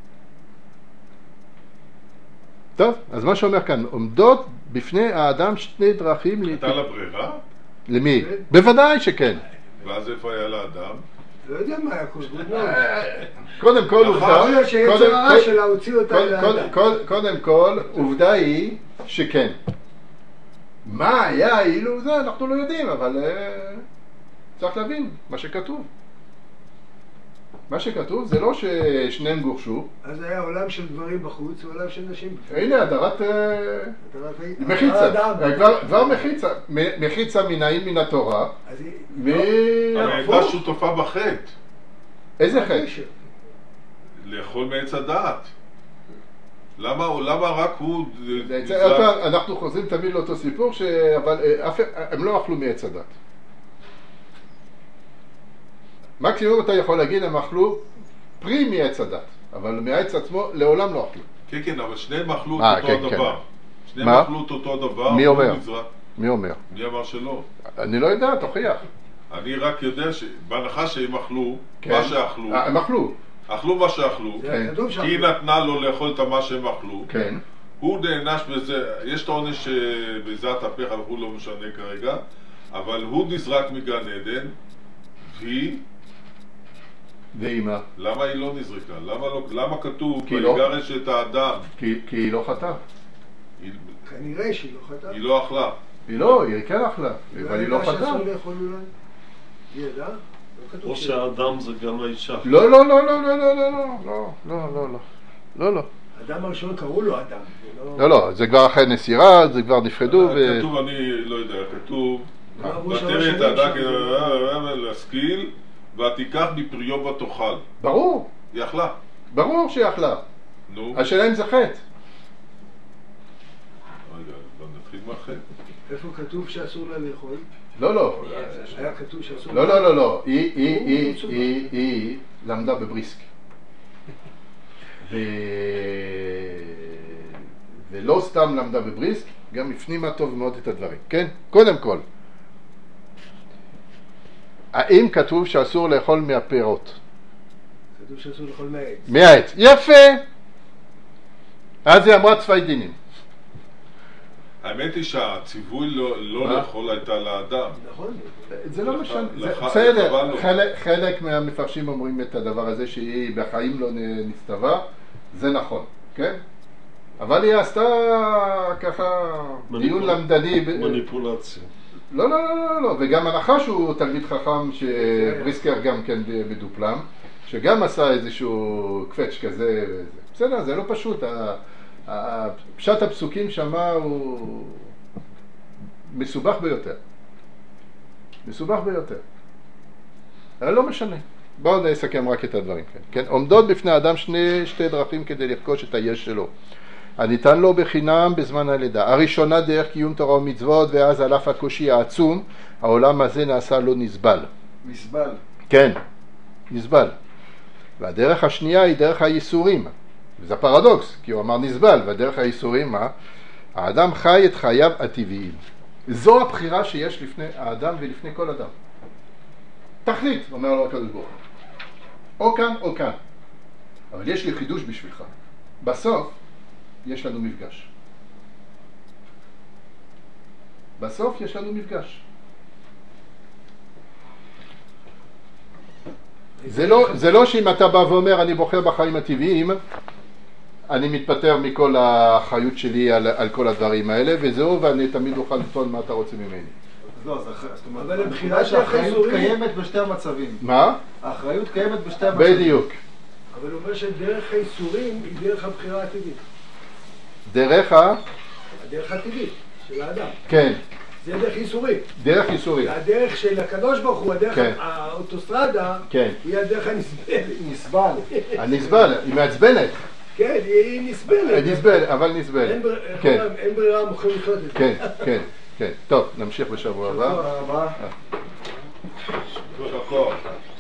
טוב, אז מה שאומר כאן, עומדות בפני האדם שני דרכים... הייתה לה ברירה? למי? בוודאי שכן. ואז איפה היה לאדם? לא יודע מה היה קודם. קודם כל עובדה... יכול להיות שיצר הרע שלה הוציא אותה לאדם. קודם כל, עובדה היא שכן. מה היה אילו זה, אנחנו לא יודעים, אבל צריך להבין מה שכתוב. מה שכתוב זה לא ששניהם גורשו. אז היה עולם של גברים בחוץ ועולם של נשים בחוץ. הנה, הדרת מחיצה. כבר מחיצה מן העין מן התורה. אבל הייתה שותפה בחטא. איזה חטא? לאכול מעץ הדעת. למה רק הוא... אנחנו חוזרים תמיד לאותו סיפור, אבל הם לא אכלו מעץ הדת. מקסימום אתה יכול להגיד, הם אכלו פרי מעץ הדת, אבל מהעץ עצמו לעולם לא אכלו. כן, אבל שניהם אכלו את אותו הדבר. שניהם אכלו את אותו הדבר. מי אומר? מי אומר? מי אמר שלא? אני לא יודע, תוכיח. אני רק יודע בהנחה שהם אכלו מה שאכלו. הם אכלו. אכלו מה שאכלו, כי היא נתנה לו לאכול את מה שהם אכלו. כן. הוא נענש בזה, יש את העונש בזעת אפיך, הוא לא משנה כרגע, אבל הוא נזרק מגן עדן, והיא מה? למה היא לא נזרקה? למה כתוב ויגרש את האדם? כי היא לא חטאה. כנראה שהיא לא חטאה. היא לא אכלה. היא כן אכלה, אבל היא לא חטאה. שאסור לאכול אולי? היא ידעה? או שהאדם זה גם האישה. לא. האדם הראשון קראו לו אדם. לא, זה כבר אחרי נסירה, זה כבר נפרדו. כתוב, אני לא יודע, כתוב ותרא את האדם להשכיל ותיקח בפריו ותאכל. ברור. היא אכלה. ברור שהיא אכלה. נו. השאלה אם זה חטא. רגע, נתחיל מהחטא. איפה כתוב שאסור לה לאכול? לא. היה כתוב שאסור לה לאכול? לא. היא למדה בבריסק. ולא סתם למדה בבריסק, גם הפנימה טוב מאוד את הדברים. כן? קודם כל. האם כתוב שאסור לאכול מהפירות? כתוב שאסור לאכול מהעץ. מהעץ. יפה! אז היא אמרה צווי דינים. האמת היא שהציווי לא לאכול הייתה לאדם. נכון. זה לא משנה. בסדר, חלק מהמפרשים אומרים את הדבר הזה שהיא בחיים לא נסתווה. זה נכון, כן? אבל היא עשתה ככה דיון למדני. מניפולציה. לא, וגם הנחש הוא תלמיד חכם שבריסקר גם כן בדופלם, שגם עשה איזשהו קפץ' כזה. בסדר, זה לא פשוט. פשט הפסוקים שמה הוא מסובך ביותר. אבל לא משנה. בואו נסכם רק את הדברים. כן? עומדות בפני האדם שתי דרכים כדי לרכוש את היש שלו. הניתן לו בחינם בזמן הלידה. הראשונה דרך קיום תורה ומצוות, ואז על אף הקושי העצום, העולם הזה נעשה לו נסבל. נסבל. כן, נסבל. והדרך השנייה היא דרך הייסורים. וזה פרדוקס, כי הוא אמר נסבל, והדרך הייסורים מה? האדם חי את חייו הטבעיים. זו הבחירה שיש לפני האדם ולפני כל אדם. תחליט, אומר לו הקדוש ברוך הוא. או כאן או כאן. אבל יש לי חידוש בשבילך. בסוף, יש לנו מפגש. בסוף יש לנו מפגש. זה לא שאם אתה בא ואומר אני בוחר בחיים הטבעיים, אני מתפטר מכל האחריות שלי על כל הדברים האלה, וזהו, ואני תמיד אוכל לטעון מה אתה רוצה ממני. לא, אבל הבחירה שהאחריות קיימת בשתי המצבים. מה? האחריות קיימת בשתי המצבים. בדיוק. אבל הוא אומר שדרך האיסורים היא דרך הבחירה הטבעית. הדרך הטבעית של האדם. כן. זה דרך איסורים. דרך איסורים. הדרך של הקדוש ברוך הוא, הדרך כן. האוטוסטרדה, כן. היא הדרך הנסבלת. נסבל. הנסבל, היא מעצבנת. כן, היא נסבלת. נסבל, אבל נסבל. כן. אין ברירה, מוכרים לחיות את זה. כן, כן, כן. טוב, נמשיך בשבוע הבא. בשבוע הבא. כל הכוח.